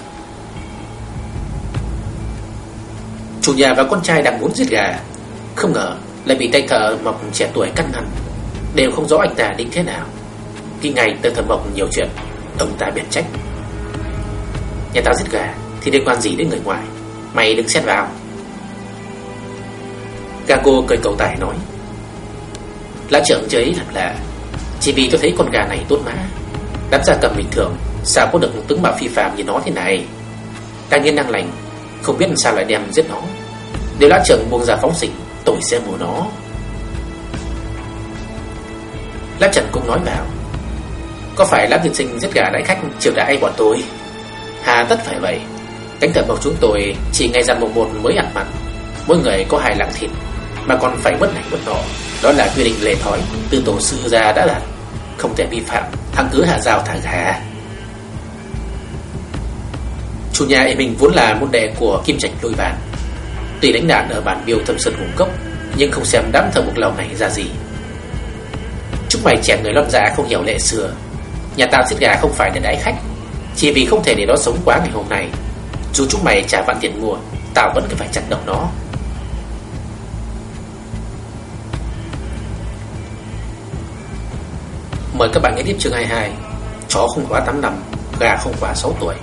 Chủ nhà và con trai đang muốn giết gà, không ngờ lại bị tay thợ mộc trẻ tuổi cắt ngăn. Đều không rõ anh ta định thế nào. Khi ngày tay thợ mộc nhiều chuyện, ông ta biện trách: nhà tao giết gà thì liên quan gì đến người ngoài, mày đừng xen vào. Gago cười cầu tài nói: lão trưởng chơi ấy làm lạ, chỉ vì tôi thấy con gà này tốt mã. Đám gia cầm bình thường sao có được tướng mạo phi phàm như nó thế này. Càng nhiên năng lành, không biết sao lại đem giết nó. Nếu lão trưởng buông ra phóng sinh, tôi sẽ mua nó. Lão Trần cũng nói vào: có phải lão tiên sinh giết gà đãi khách chiều đãi bọn tôi? Hà tất phải vậy. Cánh thợ mộc chúng tôi chỉ ngày rằm mùng một mới ăn mặn, mỗi người có hai lạng thịt, mà còn phải bất này bất nọ. Đó là quy định lề thói từ tổ sư ra đã đặt, không thể vi phạm. Thằng cứ hạ dao thả gà. Chủ nhà em mình vốn là môn đệ của Kim Trạch Lôi Bàn, tuy đánh đàn ở bản Biêu Thâm Sơn Hùng Cốc, nhưng không xem đám thợ mộc lầu này ra gì. Chúng mày trẻ người lót dạ không hiểu lệ xưa. Nhà tao giết gà không phải để đãi khách, chỉ vì không thể để nó sống quá ngày hôm nay. Dù chúng mày trả vạn tiền mua, tao vẫn phải chặt đầu nó. Mời các bạn nghe tiếp chương hai mươi hai. Chó không quá tám năm, gà không quá sáu tuổi.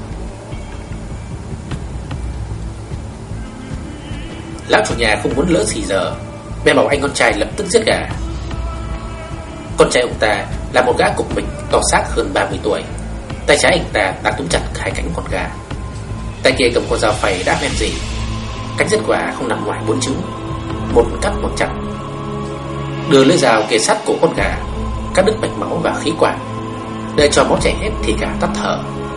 Lão chủ nhà không muốn lỡ thì giờ, bèn bảo anh con trai lập tức giết gà. Con trai ông ta là một gã cục mình to xác hơn ba mươi tuổi. Tay trái anh ta đang túm chặt hai cánh con gà, tay kia cầm con dao phay đáp em gì. Cách giết gà không nằm ngoài bốn chữ: một cắt một chặt. Đưa lưỡi dao kề sát cổ con gà, cắt đứt mạch máu và khí quản, để cho máu chảy hết thì gà tắt thở.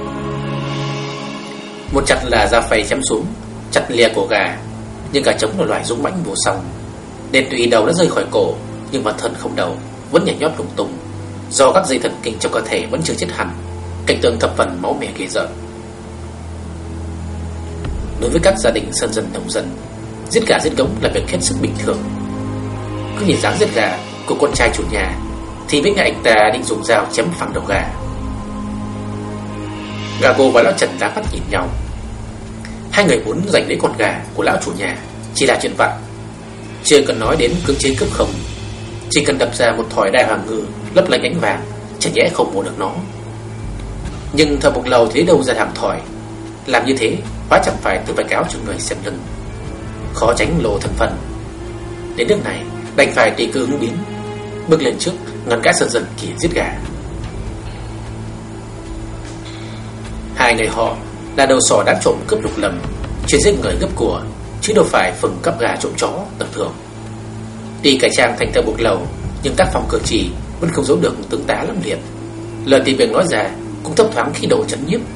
Một chặt là dao phay chém xuống, chặt lìa cổ gà. Nhưng gà trống là loài dũng mãnh vô song, nên tuy đầu đã rơi khỏi cổ, nhưng mà thân không đầu vẫn nhảy nhót lung tung, do các dây thần kinh trong cơ thể vẫn chưa chết hẳn. Cảnh tượng thập phần máu me ghê rợn. Đối với các gia đình sơn dân nông dân, giết gà giết gống là việc hết sức bình thường. Cứ nhìn dáng giết gà của con trai chủ nhà thì biết ngay anh ta định dùng dao chém phẳng đầu gà. Gago và lão Trần đã mắt nhìn nhau. Hai người muốn giành lấy con gà của lão chủ nhà chỉ là chuyện vặt, chưa cần nói đến cưỡng chế cướp không. Chỉ cần đập ra một thỏi đai hoàng ngư lấp lánh ánh vàng, chả nhẽ không mua được nó. Nhưng thợ mộc lầu thế đâu ra làm thỏi. Làm như thế quá chẳng phải tự vạch áo cho người xem lưng, khó tránh lộ thân phận. Đến nước này đành phải tùy cơ ứng biến, bước lên trước ngăn cái sơn dân kia giết gà. Hai người họ là đầu sỏ đám trộm cướp lục lầm, chuyên giết người cướp của, chứ đâu phải phừng cắp gà trộm chó tầm thường. Tuy cải trang thành thợ mộc lầu, nhưng tác phong cử chỉ vẫn không giấu được tướng tá lẫm liệt. Lời tìm việc nói ra cũng thấp thoáng khí độ trấn nhiếp.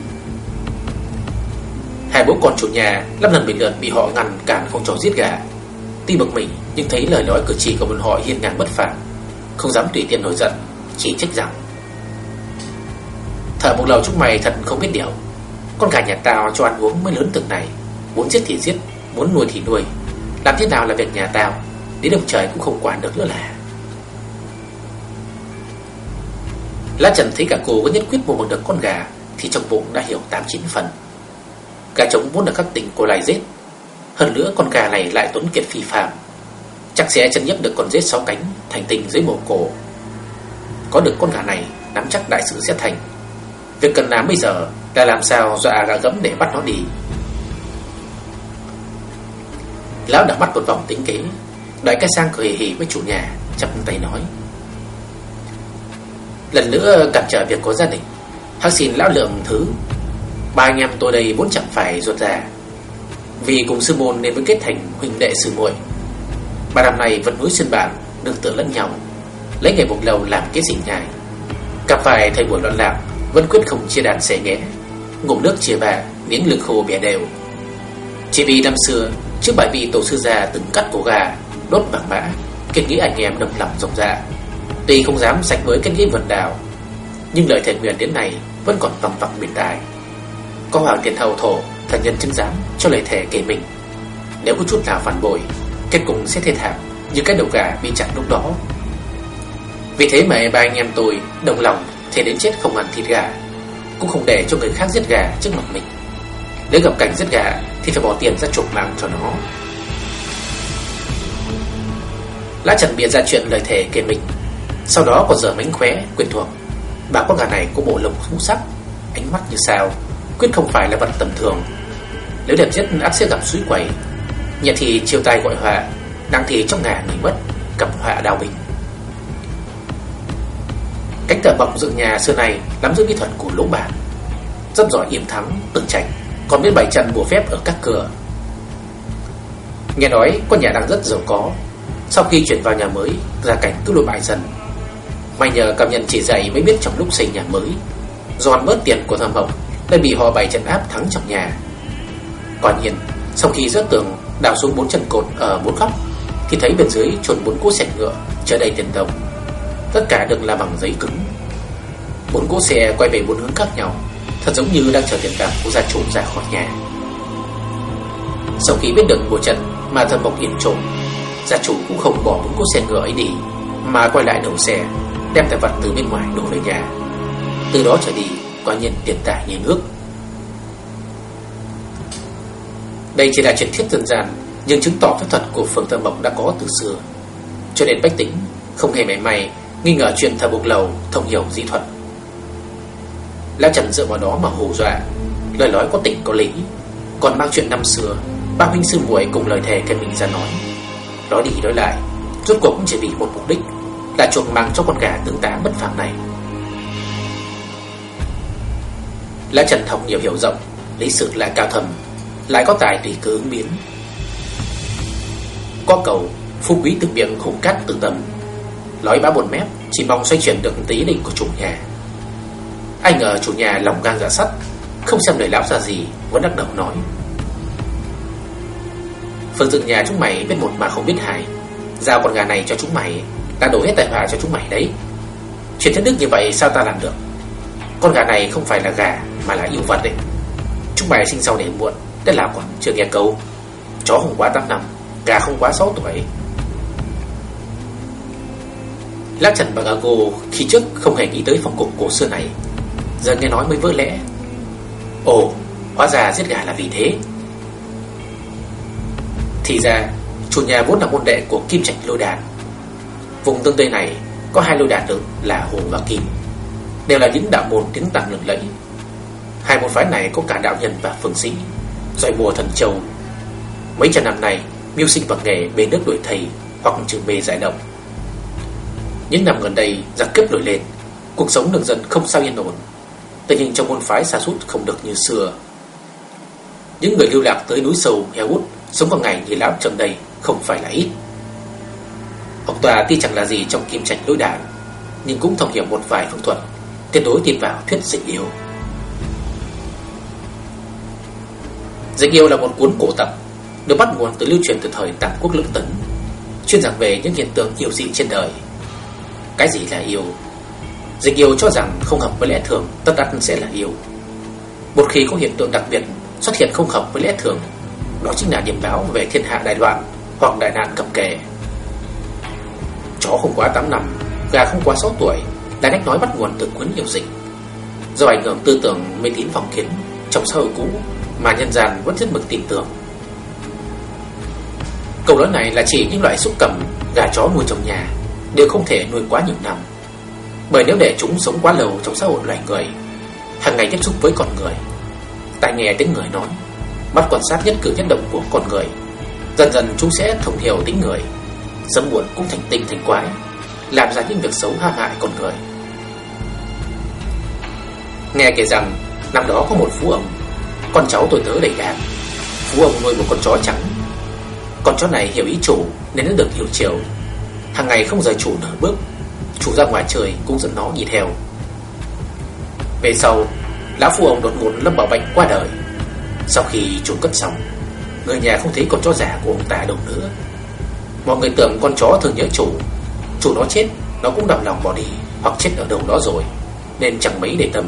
Hai bố con chủ nhà lắm lần bình lượt bị họ ngăn cản không cho giết gà. Tuy bực mình nhưng thấy lời nói cử chỉ của bọn họ hiên ngang bất phàm, không dám tùy tiện nổi giận, chỉ trách rằng: thợ mộc lầu chúng mày thật không biết điều. Con gà nhà tao cho ăn uống mới lớn từng này, muốn giết thì giết, muốn nuôi thì nuôi. Làm thế nào là việc nhà tao, đến ông trời cũng không quản được nữa là. Lã Trần thấy cả cô có nhất quyết mua bằng được con gà thì trong bụng đã hiểu tám chín phần. Gà trống vốn là các tỉnh cô lại giết, hơn nữa con gà này lại tuấn kiệt phi phàm, chắc sẽ chân nhấp được con giết sáu cánh thành tình dưới mồ cổ. Có được con gà này, nắm chắc đại sự sẽ thành. Việc cần làm bây giờ là làm sao dọa gà gẫm để bắt nó đi. Lão đảo mắt một vòng tính kế, đợi cái sang cười hì hì với chủ nhà, chắp tay nói: lần nữa cản trở việc của gia đình, hắc xin lão lượng thứ. Ba anh em tôi đây vốn chẳng phải ruột già, vì cùng sư môn nên mới kết thành huynh đệ sư muội. Ba năm nay vật núi xuyên bản, nương tựa lẫn nhau, lấy nghề bục lầu làm kế sinh nhai. Gặp phải thời buổi loạn lạc, vẫn quyết không chia đàn xẻ nghé, ngụm nước chia bà, miếng lưng khô bẻ đều. Chỉ vì năm xưa trước bài vị tổ sư già từng cắt cổ gà, đốt vàng mã, kết nghĩa anh em đồng lòng rộng dạ. Tuy không dám sánh với kết nghĩa vườn đào, nhưng lời thề nguyện đến nay vẫn còn vòng vọng biển đài. Có hoàng tiền hầu thổ, thần nhân chứng giám cho lời thề kể mình. Nếu có chút nào phản bội, kết cục sẽ thê thảm như cái đầu gà bị chặt lúc đó. Vì thế mà ba anh em tôi đồng lòng thề đến chết không ăn thịt gà, cũng không để cho người khác giết gà trước mặt mình. Nếu gặp cảnh giết gà thì phải bỏ tiền ra chuộc mạng cho nó. Lã Trần bịa ra chuyện lời thề kể mình, sau đó còn dở mánh khóe quyền thuộc, bảo con gà này có bộ lông ngũ sắc, ánh mắt như sao, quyết không phải là vật tầm thường. Nếu đẹp nhất ắt sẽ gặp suối quẩy, nhẹ thì chiêu tai gọi họa, nặng thì trong ngà người mất, cầm họa đào bình. Cánh tờ bọc dựng nhà xưa này nắm giữ kỹ thuật của lỗ bản, rất giỏi yểm thắng tường trạch, còn biết bày trận bùa phép ở các cửa. Nghe nói con nhà đang rất giàu có, sau khi chuyển vào nhà mới, gia cảnh cứ lùi bại dần. May nhờ cảm nhận chỉ dạy mới biết trong lúc xây nhà mới, do ăn bớt tiền của thằng Mộc nên bị họ bày trận áp thắng trong nhà. Quả nhiên, sau khi rớt tường đào xuống bốn chân cột ở bốn góc, thì thấy bên dưới chôn bốn cỗ xe ngựa chở đầy tiền đồng, tất cả được làm bằng giấy cứng. Bốn cỗ xe quay về bốn hướng khác nhau, thật giống như đang chờ tiền bạc của gia chủ ra khỏi nhà. Sau khi biết được một trận mà thằng Mộc yên trộm, gia chủ cũng không bỏ bốn cỗ xe ngựa ấy đi, mà quay lại đầu xe, đem tài vật từ bên ngoài đổ về nhà. Từ đó trở đi, quả nhiên tiền tài như nước. Đây chỉ là truyền thuyết dân gian, nhưng chứng tỏ phép thuật của phường Thơ Mộc đã có từ xưa, cho nên bách tính không hề mảy may nghi ngờ chuyện thờ bục lầu thông hiểu dị thuật. Lã Trần dựa vào đó mà hù dọa, lời nói có tình có lý, còn mang chuyện năm xưa ba huynh sư muội cùng lời thề kể mình ra nói. Nói đi nói lại, rốt cuộc cũng chỉ vì một mục đích, là chuộc mang cho con gà tướng tá bất phàm này. Lã Trần học nhiều hiểu rộng, lý sự lại cao thầm, lại có tài tùy cơ ứng biến. Có cầu phú quý từ miệng khủng cát từ tâm, nói bá buồn mép, chỉ mong xoay chuyển được tí định của chủ nhà. Ai ngờ chủ nhà lòng gan dạ sắt, không xem lời lão già gì, vẫn đắc đầu nói: Phương dựng nhà chúng mày biết một mà không biết hai, giao con gà này cho chúng mày đã đổ hết tài họa cho chúng mày đấy. Chuyện thất đức như vậy sao ta làm được? Con gà này không phải là gà mà là yêu vật đấy. Chúng mày sinh sau để muộn, thế là còn chưa nghe câu chó không quá tám năm, gà không quá sáu tuổi. Lã Trần và Gago khi trước không hề nghĩ tới phong tục cổ xưa này, giờ nghe nói mới vỡ lẽ. Ồ, hóa ra giết gà là vì thế. Thì ra chủ nhà vốn là môn đệ của Kim Trạch Lôi Đàn. Vùng tương Tây này có hai lôi đàn lớn là Hồ và Kim, đều là những đạo môn tiếng tăm lừng lẫy. Hai môn phái này có cả đạo nhân và phương sĩ, giỏi mùa thần châu. Mấy trăm năm nay mưu sinh bằng nghề bê nước đuổi thầy hoặc trừ mê giải độc. Những năm gần đây giặc cướp nổi lên, cuộc sống nước dân không sao yên ổn. Thế nhưng trong môn phái sa sút không được như xưa. Những người lưu lạc tới núi sâu heo hút, sống bằng ngày như lão Trầm đây không phải là ít. Ông Tòa tuy chẳng là gì trong Kim Trạch Lôi Đàn, nhưng cũng thông hiểu một vài phương thuật, tuyệt đối tin vào thuyết dịch yêu. Dịch yêu là một cuốn cổ tập được bắt nguồn từ lưu truyền từ thời Tam Quốc Lưỡng Tấn, chuyên giảng về những hiện tượng yêu dị trên đời. Cái gì là yêu? Dịch yêu cho rằng không hợp với lẽ thường tất đắc sẽ là yêu. Một khi có hiện tượng đặc biệt xuất hiện không hợp với lẽ thường, đó chính là điểm báo về thiên hạ đại loạn hoặc đại nạn cập kề. Chó không quá tám năm, gà không quá sáu tuổi, là cách nói bắt nguồn từ cuốn Yêu Dịch. Do ảnh hưởng tư tưởng mê tín phong kiến trong xã hội cũ mà nhân gian vẫn rất mực tin tưởng. Câu nói này là chỉ những loại súc cầm, gà chó nuôi trong nhà đều không thể nuôi quá nhiều năm, bởi nếu để chúng sống quá lâu trong xã hội loài người, hàng ngày tiếp xúc với con người, tai nghe tiếng người nói, mắt quan sát nhất cử nhất động của con người, dần dần chúng sẽ thông hiểu tính người, sớm muộn cũng thành tinh thành quái, làm ra những việc xấu hãm hại con người. Nghe kể rằng năm đó có một phú ông, con cháu tôi tớ đầy đàn. Phú ông nuôi một con chó trắng. Con chó này hiểu ý chủ nên nó được hiểu chiều, hàng ngày không rời chủ nửa bước. Chủ ra ngoài trời cũng dẫn nó đi theo. Về sau, lão phú ông đột ngột lâm vào bệnh qua đời. Sau khi chủ cất xong, người nhà không thấy con chó già của ông ta đâu nữa. Mọi người tưởng con chó thường nhớ chủ, chủ nó chết, nó cũng đau lòng bỏ đi hoặc chết ở đâu đó rồi, nên chẳng mấy để tâm.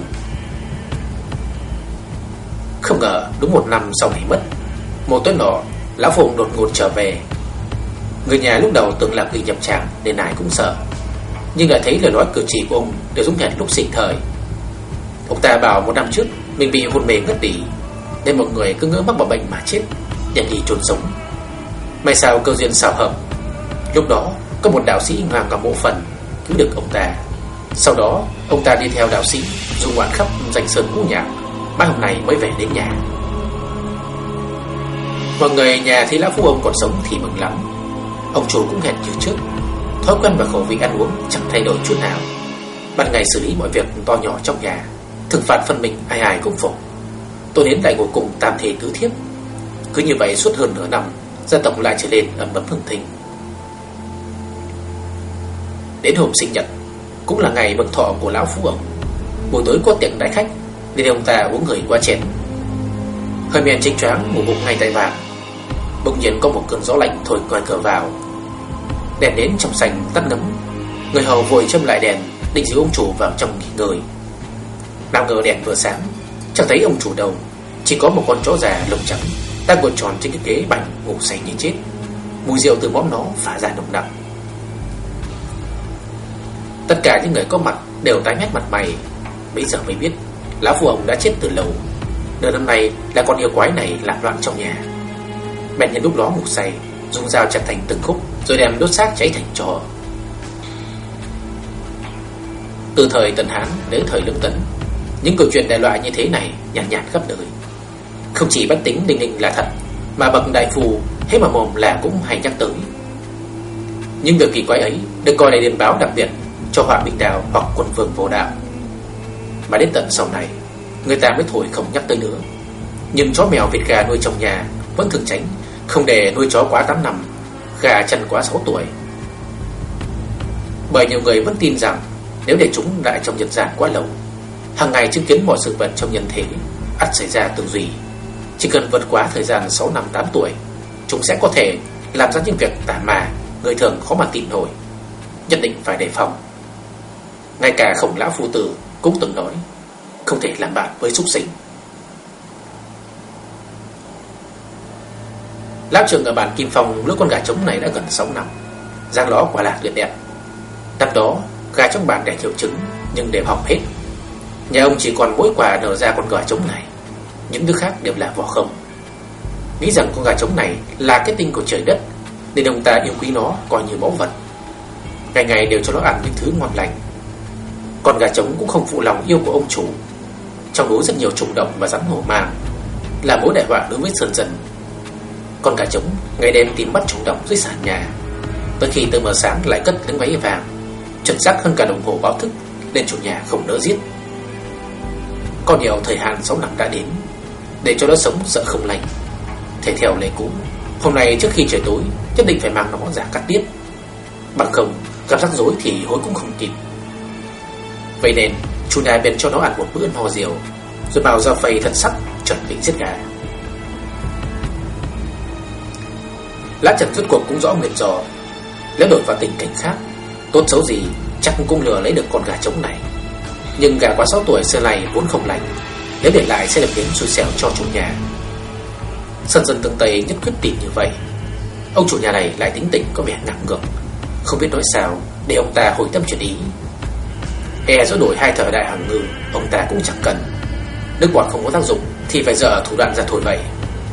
Không ngờ đúng một năm sau ngày mất, một tối nọ, lão phù đột ngột trở về. Người nhà lúc đầu tưởng là quỷ nhập tràng nên ai cũng sợ, nhưng lại thấy lời nói cử chỉ của ông đều giống hệt lúc sinh thời. Ông ta bảo một năm trước mình bị hôn mê ngất đi, nên mọi người cứ ngỡ mắc vào bệnh mà chết, đem đi chôn sống. May sao cơ duyên xảo hợp, lúc đó có một đạo sĩ hoàng cả mộ phần cứu được ông ta. Sau đó ông ta đi theo đạo sĩ du ngoạn khắp danh sơn ngũ nhạc, mãi hôm nay mới về đến nhà. Mọi người nhà thấy lão phú ông còn sống thì mừng lắm. Ông chủ cũng hệt như trước, thói quen và khẩu vị ăn uống chẳng thay đổi chút nào. Ban ngày xử lý mọi việc to nhỏ trong nhà, thưởng phạt phân mình ai ai cũng phục. Tôi đến lại ngồi cùng tam thể tứ thiếp. Cứ như vậy suốt hơn nửa năm, gia tộc lại trở lên ấm ấm hưng thịnh. Đến hôm sinh nhật, cũng là ngày mừng thọ của lão phú ông, buổi tối có tiệc đãi khách nên ông ta uống người qua chén. Hơi men chênh choáng ngủ bụng ngay tại bàn. Bỗng nhiên có một cơn gió lạnh thổi ngoài cửa vào. Đèn đến trong sành tắt ngấm. Người hầu vội châm lại đèn, định dìu ông chủ vào trong nghỉ ngơi. Nào ngờ đèn vừa sáng, chẳng thấy ông chủ đâu, chỉ có một con chó già lông trắng đang cuộn tròn trên cái ghế bành ngủ say như chết. Mùi rượu từ mõm nó phả ra nồng nặc. Tất cả những người có mặt đều tái mét mặt mày. Bây giờ mới biết lão phu ông đã chết từ lâu. Nửa năm nay là con yêu quái này làm loạn trong nhà. Bèn nhân lúc đó ngủ say, dùng dao chặt thành từng khúc, rồi đem đốt xác cháy thành tro. Từ thời Tần Hán đến thời Lương Tấn, những câu chuyện đại loại như thế này nhàn nhạt khắp nơi. Không chỉ bách tính đinh ninh là thật, mà bậc đại phù hết mà mồm là cũng hay nhắc tới. Nhưng việc kỳ quái ấy được coi là điềm báo đặc biệt cho họa bình đạo hoặc quần vương vô đạo. Mà đến tận sau này, người ta mới thổi không nhắc tới nữa. Nhưng chó mèo vịt gà nuôi trong nhà vẫn thường tránh, không để nuôi chó quá tám năm, gà chăn quá sáu tuổi. Bởi nhiều người vẫn tin rằng nếu để chúng lại trong nhân gian quá lâu, hàng ngày chứng kiến mọi sự vật trong nhân thế, ắt xảy ra tư duy. Chỉ cần vượt quá thời gian sáu năm tám tuổi, chúng sẽ có thể làm ra những việc tà ma người thường khó mà tin nổi. Nhất định phải đề phòng. Ngay cả Khổng lão phu tử cũng từng nói không thể làm bạn với súc sinh. Lão trưởng ở bản Kim Phong nuôi con gà trống này đã gần sáu năm. Giang nó quả là tuyệt đẹp. Năm đó gà trong bản đẻ nhiều trứng, nhưng đều hỏng hết. Nhà ông chỉ còn mỗi quả nở ra con gà trống này, những thứ khác đều là vỏ không. Nghĩ rằng con gà trống này là cái tinh của trời đất, nên ông ta yêu quý nó coi như báu vật. Ngày ngày đều cho nó ăn những thứ ngon lành. Con gà trống cũng không phụ lòng yêu của ông chủ. Trong núi rất nhiều trùng độc và rắn hổ mang, là mối đại họa đối với sơn dân. Con gà trống ngày đêm tìm bắt trùng độc dưới sàn nhà, tới khi tờ mờ sáng lại cất tiếng váy vàng, chuẩn xác hơn cả đồng hồ báo thức, nên chủ nhà không nỡ giết. Còn nhiều thời hạn sáu năm đã đến, để cho nó sống sợ không lành. Thể theo lệ cũ, hôm nay trước khi trời tối nhất định phải mang nó ra cắt tiết, bằng không gặp rắc rối thì hối cũng không kịp. Vậy nên chủ nhà bèn cho nó ăn một bữa no rượu, rồi bào ra phây thật sắc chuẩn bị giết gà. Lã Trần rốt cuộc cũng rõ nguyên do. Nếu đổi vào tình cảnh khác, tốt xấu gì chắc cũng lừa lấy được con gà trống này. Nhưng gà quá sáu tuổi xưa này vốn không lành, nếu để lại sẽ được đến xui xẻo cho chủ nhà. Sơn dân tương Tây nhất quyết tìm như vậy. Ông chủ nhà này lại tính tình có vẻ ngang ngược, không biết nói sao để ông ta hồi tâm chuyển ý. E giữa đổi hai thợ đại hàng ngư, ông ta cũng chẳng cần. Nước bọt không có tác dụng thì phải dở thủ đoạn ra thôi vậy.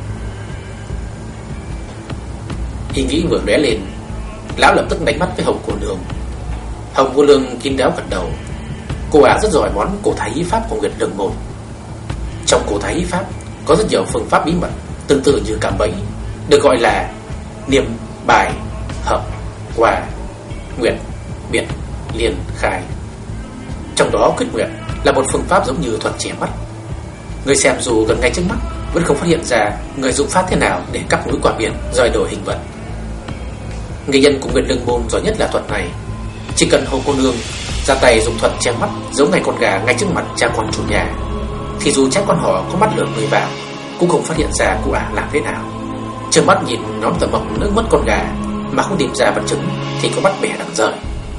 Ý nghĩ vừa lóe lên, lão lập tức đánh mắt với Hồng Cô Nương. Hồng Cô Nương kín đáo gật đầu. Cô ả rất giỏi món cổ thái y pháp của Nguyệt Lương Môn. Trong cổ thái y pháp có rất nhiều phương pháp bí mật tương tự như cạm bẫy, được gọi là niệm, bài, hợp, hòa, nguyệt, biệt, liên, khai. Trong đó quyết nguyệt là một phương pháp giống như thuật che mắt. Người xem dù gần ngay trước mắt vẫn không phát hiện ra người dụng pháp thế nào để cắt núi quả biển rồi đổi hình vật. Người nhân của Nguyệt Lương Môn giỏi nhất là thuật này. Chỉ cần Hồng Cô Nương ra tay dùng thuật che mắt giống ngay con gà ngay trước mặt cha con chủ nhà, thì dù cha con họ có mắt lửa người vào cũng không phát hiện ra cụ ả làm thế nào. Trơ mắt nhìn nón tờ mộc nước mất con gà mà không tìm ra vật chứng thì có bắt bẻ đằng rời.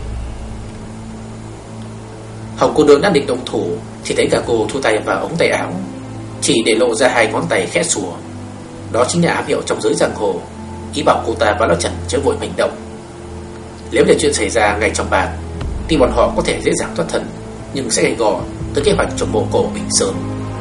Hồng Cô Nương đang định động thủ thì thấy cả cô thu tay vào ống tay áo, chỉ để lộ ra hai ngón tay khẽ sủa. Đó chính là ám hiệu trong giới giang hồ, ý bảo cô ta và lão Trần chớ vội hành động. Nếu để chuyện xảy ra ngay trong bàn thì bọn họ có thể dễ dàng thoát thân, nhưng sẽ gây gò tới kế hoạch trong mộ cổ Bình Sơn.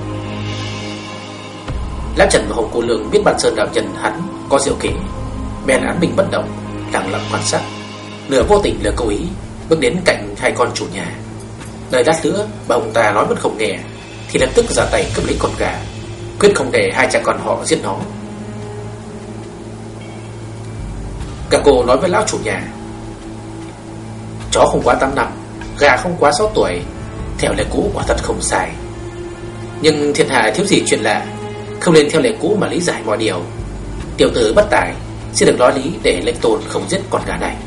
Lão Trần và Hồng Cô Nương biết Ban Sơn đạo nhân hắn có diệu kế, bèn án binh bất động, lặng lặng quan sát, nửa vô tình nửa cố ý bước đến cạnh hai con chủ nhà. Đợi lát nữa bà ông ta nói vẫn không nghe thì lập tức ra tay cướp lấy con gà, quyết không để hai cha con họ giết nó. Cả cô nói với lão chủ nhà: chó không quá tám năm, gà không quá sáu tuổi, theo lệ cũ quả thật không sai. Nhưng thiên hạ thiếu gì chuyện lạ, không nên theo lệ cũ mà lý giải mọi điều. Tiểu tử bất tài sẽ được nói lý để lệnh tôn không giết con gà này.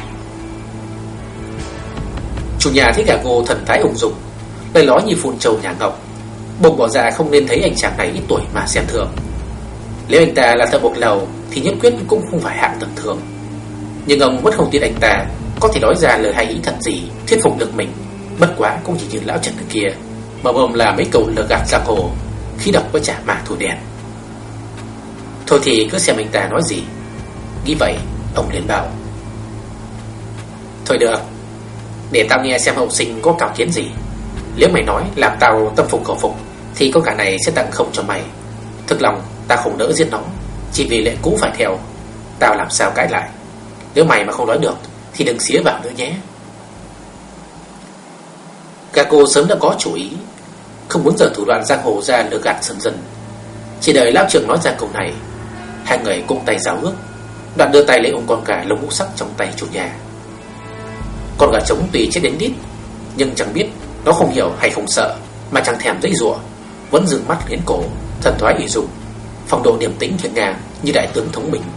Chủ nhà thấy gà cô thần thái ung dung, lời nói như phun trâu nhà ngọc, bụng bỏ ra không nên thấy anh chàng này ít tuổi mà xem thường. Nếu anh ta là thợ buộc lầu thì nhất quyết cũng không phải hạng tầm thường. Nhưng ông vẫn không tin anh ta có thể nói ra lời hay ý thật gì thuyết phục được mình. Bất quá cũng chỉ như lão Trần kia mà mồm là mấy câu lừa gạt giang hồ, khi đọc với trả mà thủ đèn. Thôi thì cứ xem anh ta nói gì. Nghĩ vậy ông liền bảo: thôi được, để tao nghe xem hậu sinh có cao kiến gì. Nếu mày nói làm tao tâm phục khẩu phục thì con gà này sẽ tặng không cho mày. Thực lòng tao không đỡ giết nó, chỉ vì lệ cũ phải theo, tao làm sao cãi lại. Nếu mày mà không nói được thì đừng xía vào nữa nhé. Gà cô sớm đã có chủ ý, không muốn dở thủ đoạn giang hồ ra lừa gạt dân dân. Chỉ đợi lão trưởng nói ra câu này, hai người cùng tay giao ước, đoạn đưa tay lấy ôm con gà lông ngũ sắc trong tay chủ nhà. Con gà trống tuy chết đến đít, nhưng chẳng biết nó không hiểu hay không sợ mà chẳng thèm dãy giụa, vẫn dừng mắt nghiến cổ, thần thoái ủy dụng, phong độ điềm tĩnh hiền ngang như đại tướng thống mình.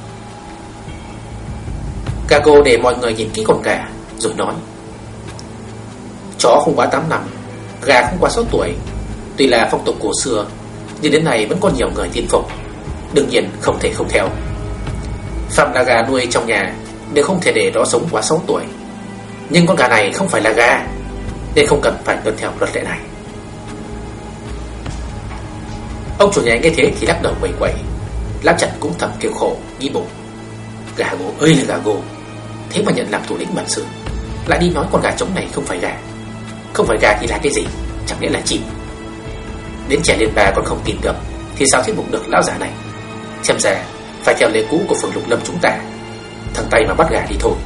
Gà cô để mọi người nhìn kỹ con gà rồi nói: chó không quá tám năm, gà không quá sáu tuổi. Tuy là phong tục cổ xưa, nhưng đến nay vẫn có nhiều người tin phục, đương nhiên không thể không theo. Phạm là gà nuôi trong nhà đều không thể để nó sống quá sáu tuổi. Nhưng con gà này không phải là gà, nên không cần phải tuân theo luật lệ này. Ông chủ nhà nghe thế thì lắc đầu quẩy quẩy. Lão Trần cũng thầm kêu khổ, nghĩ bụng: gà gô ơi là gà gô, thế mà nhận làm thủ lĩnh Bản Sơn, lại đi nói con gà trống này không phải gà. Không phải gà thì là cái gì? Chẳng lẽ là chim? Đến trẻ lên bà còn không tìm được thì sao thuyết phục được lão già này? Xem ra phải theo lệ cũ của phường Lục Lâm chúng ta, thẳng tay mà bắt gà đi thôi.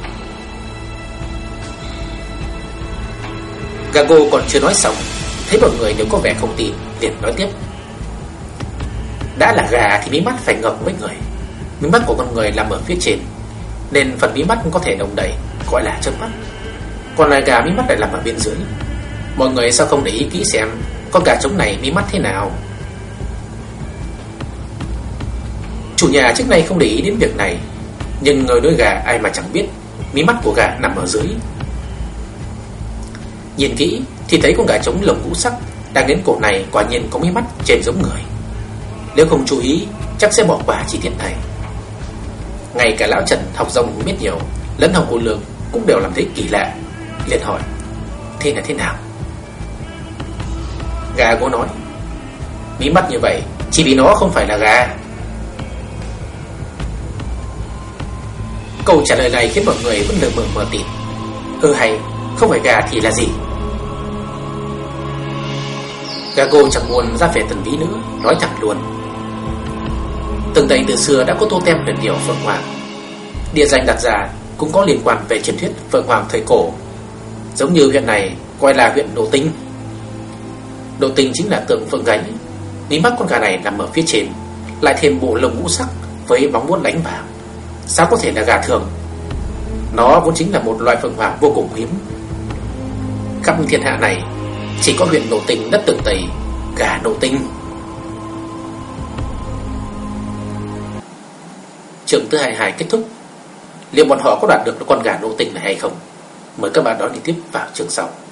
Gà gô còn chưa nói xong, thấy mọi người đều có vẻ không tin, liền nói tiếp: đã là gà thì mí mắt phải ngập mấy người. Mí mắt của con người nằm ở phía trên, nên phần mí mắt có thể đồng đẩy, gọi là chớp mắt. Còn là gà mí mắt lại nằm ở bên dưới. Mọi người sao không để ý kỹ xem con gà trống này mí mắt thế nào? Chủ nhà trước nay không để ý đến việc này, nhưng người nuôi gà ai mà chẳng biết mí mắt của gà nằm ở dưới. Nhìn kỹ thì thấy con gà trống lồng ngũ sắc đang đến cổ này quả nhiên có mí mắt trên giống người. Nếu không chú ý chắc sẽ bỏ qua chi tiết này. Ngay cả lão Trần học rông biết nhiều, lẫn Hồng Cô Nương cũng đều làm thấy kỳ lạ, liền hỏi: thế là thế nào? Gà cô nói: mí mắt như vậy chỉ vì nó không phải là gà. Câu trả lời này khiến mọi người vẫn lờ mờ mờ tịt. Ừ hay, không phải gà thì là gì? Gago chẳng buồn ra vẻ tần bí nữa, nói thẳng luôn. Tường Tây từ xưa đã có tô tem huyền điểu Phượng Hoàng. Địa danh đặt ra cũng có liên quan về truyền thuyết Phượng Hoàng thời cổ. Giống như huyện này gọi là huyện Nộ Tinh. Nộ Tinh chính là tượng phượng gáy. Mí mắt con gà này nằm ở phía trên, lại thêm bộ lông ngũ sắc với bóng vuốt đánh vàng. Sao có thể là gà thường? Nó vốn chính là một loài phượng hoàng vô cùng hiếm. Khắp thiên hạ này chỉ có huyện Nộ Tinh, đất Tường Tây, gà Nộ Tinh. Chương thứ hai mươi hai kết thúc. Liệu bọn họ có đoạt được con gà Nộ Tinh này hay không? Mời các bạn đón đi tiếp vào chương sau.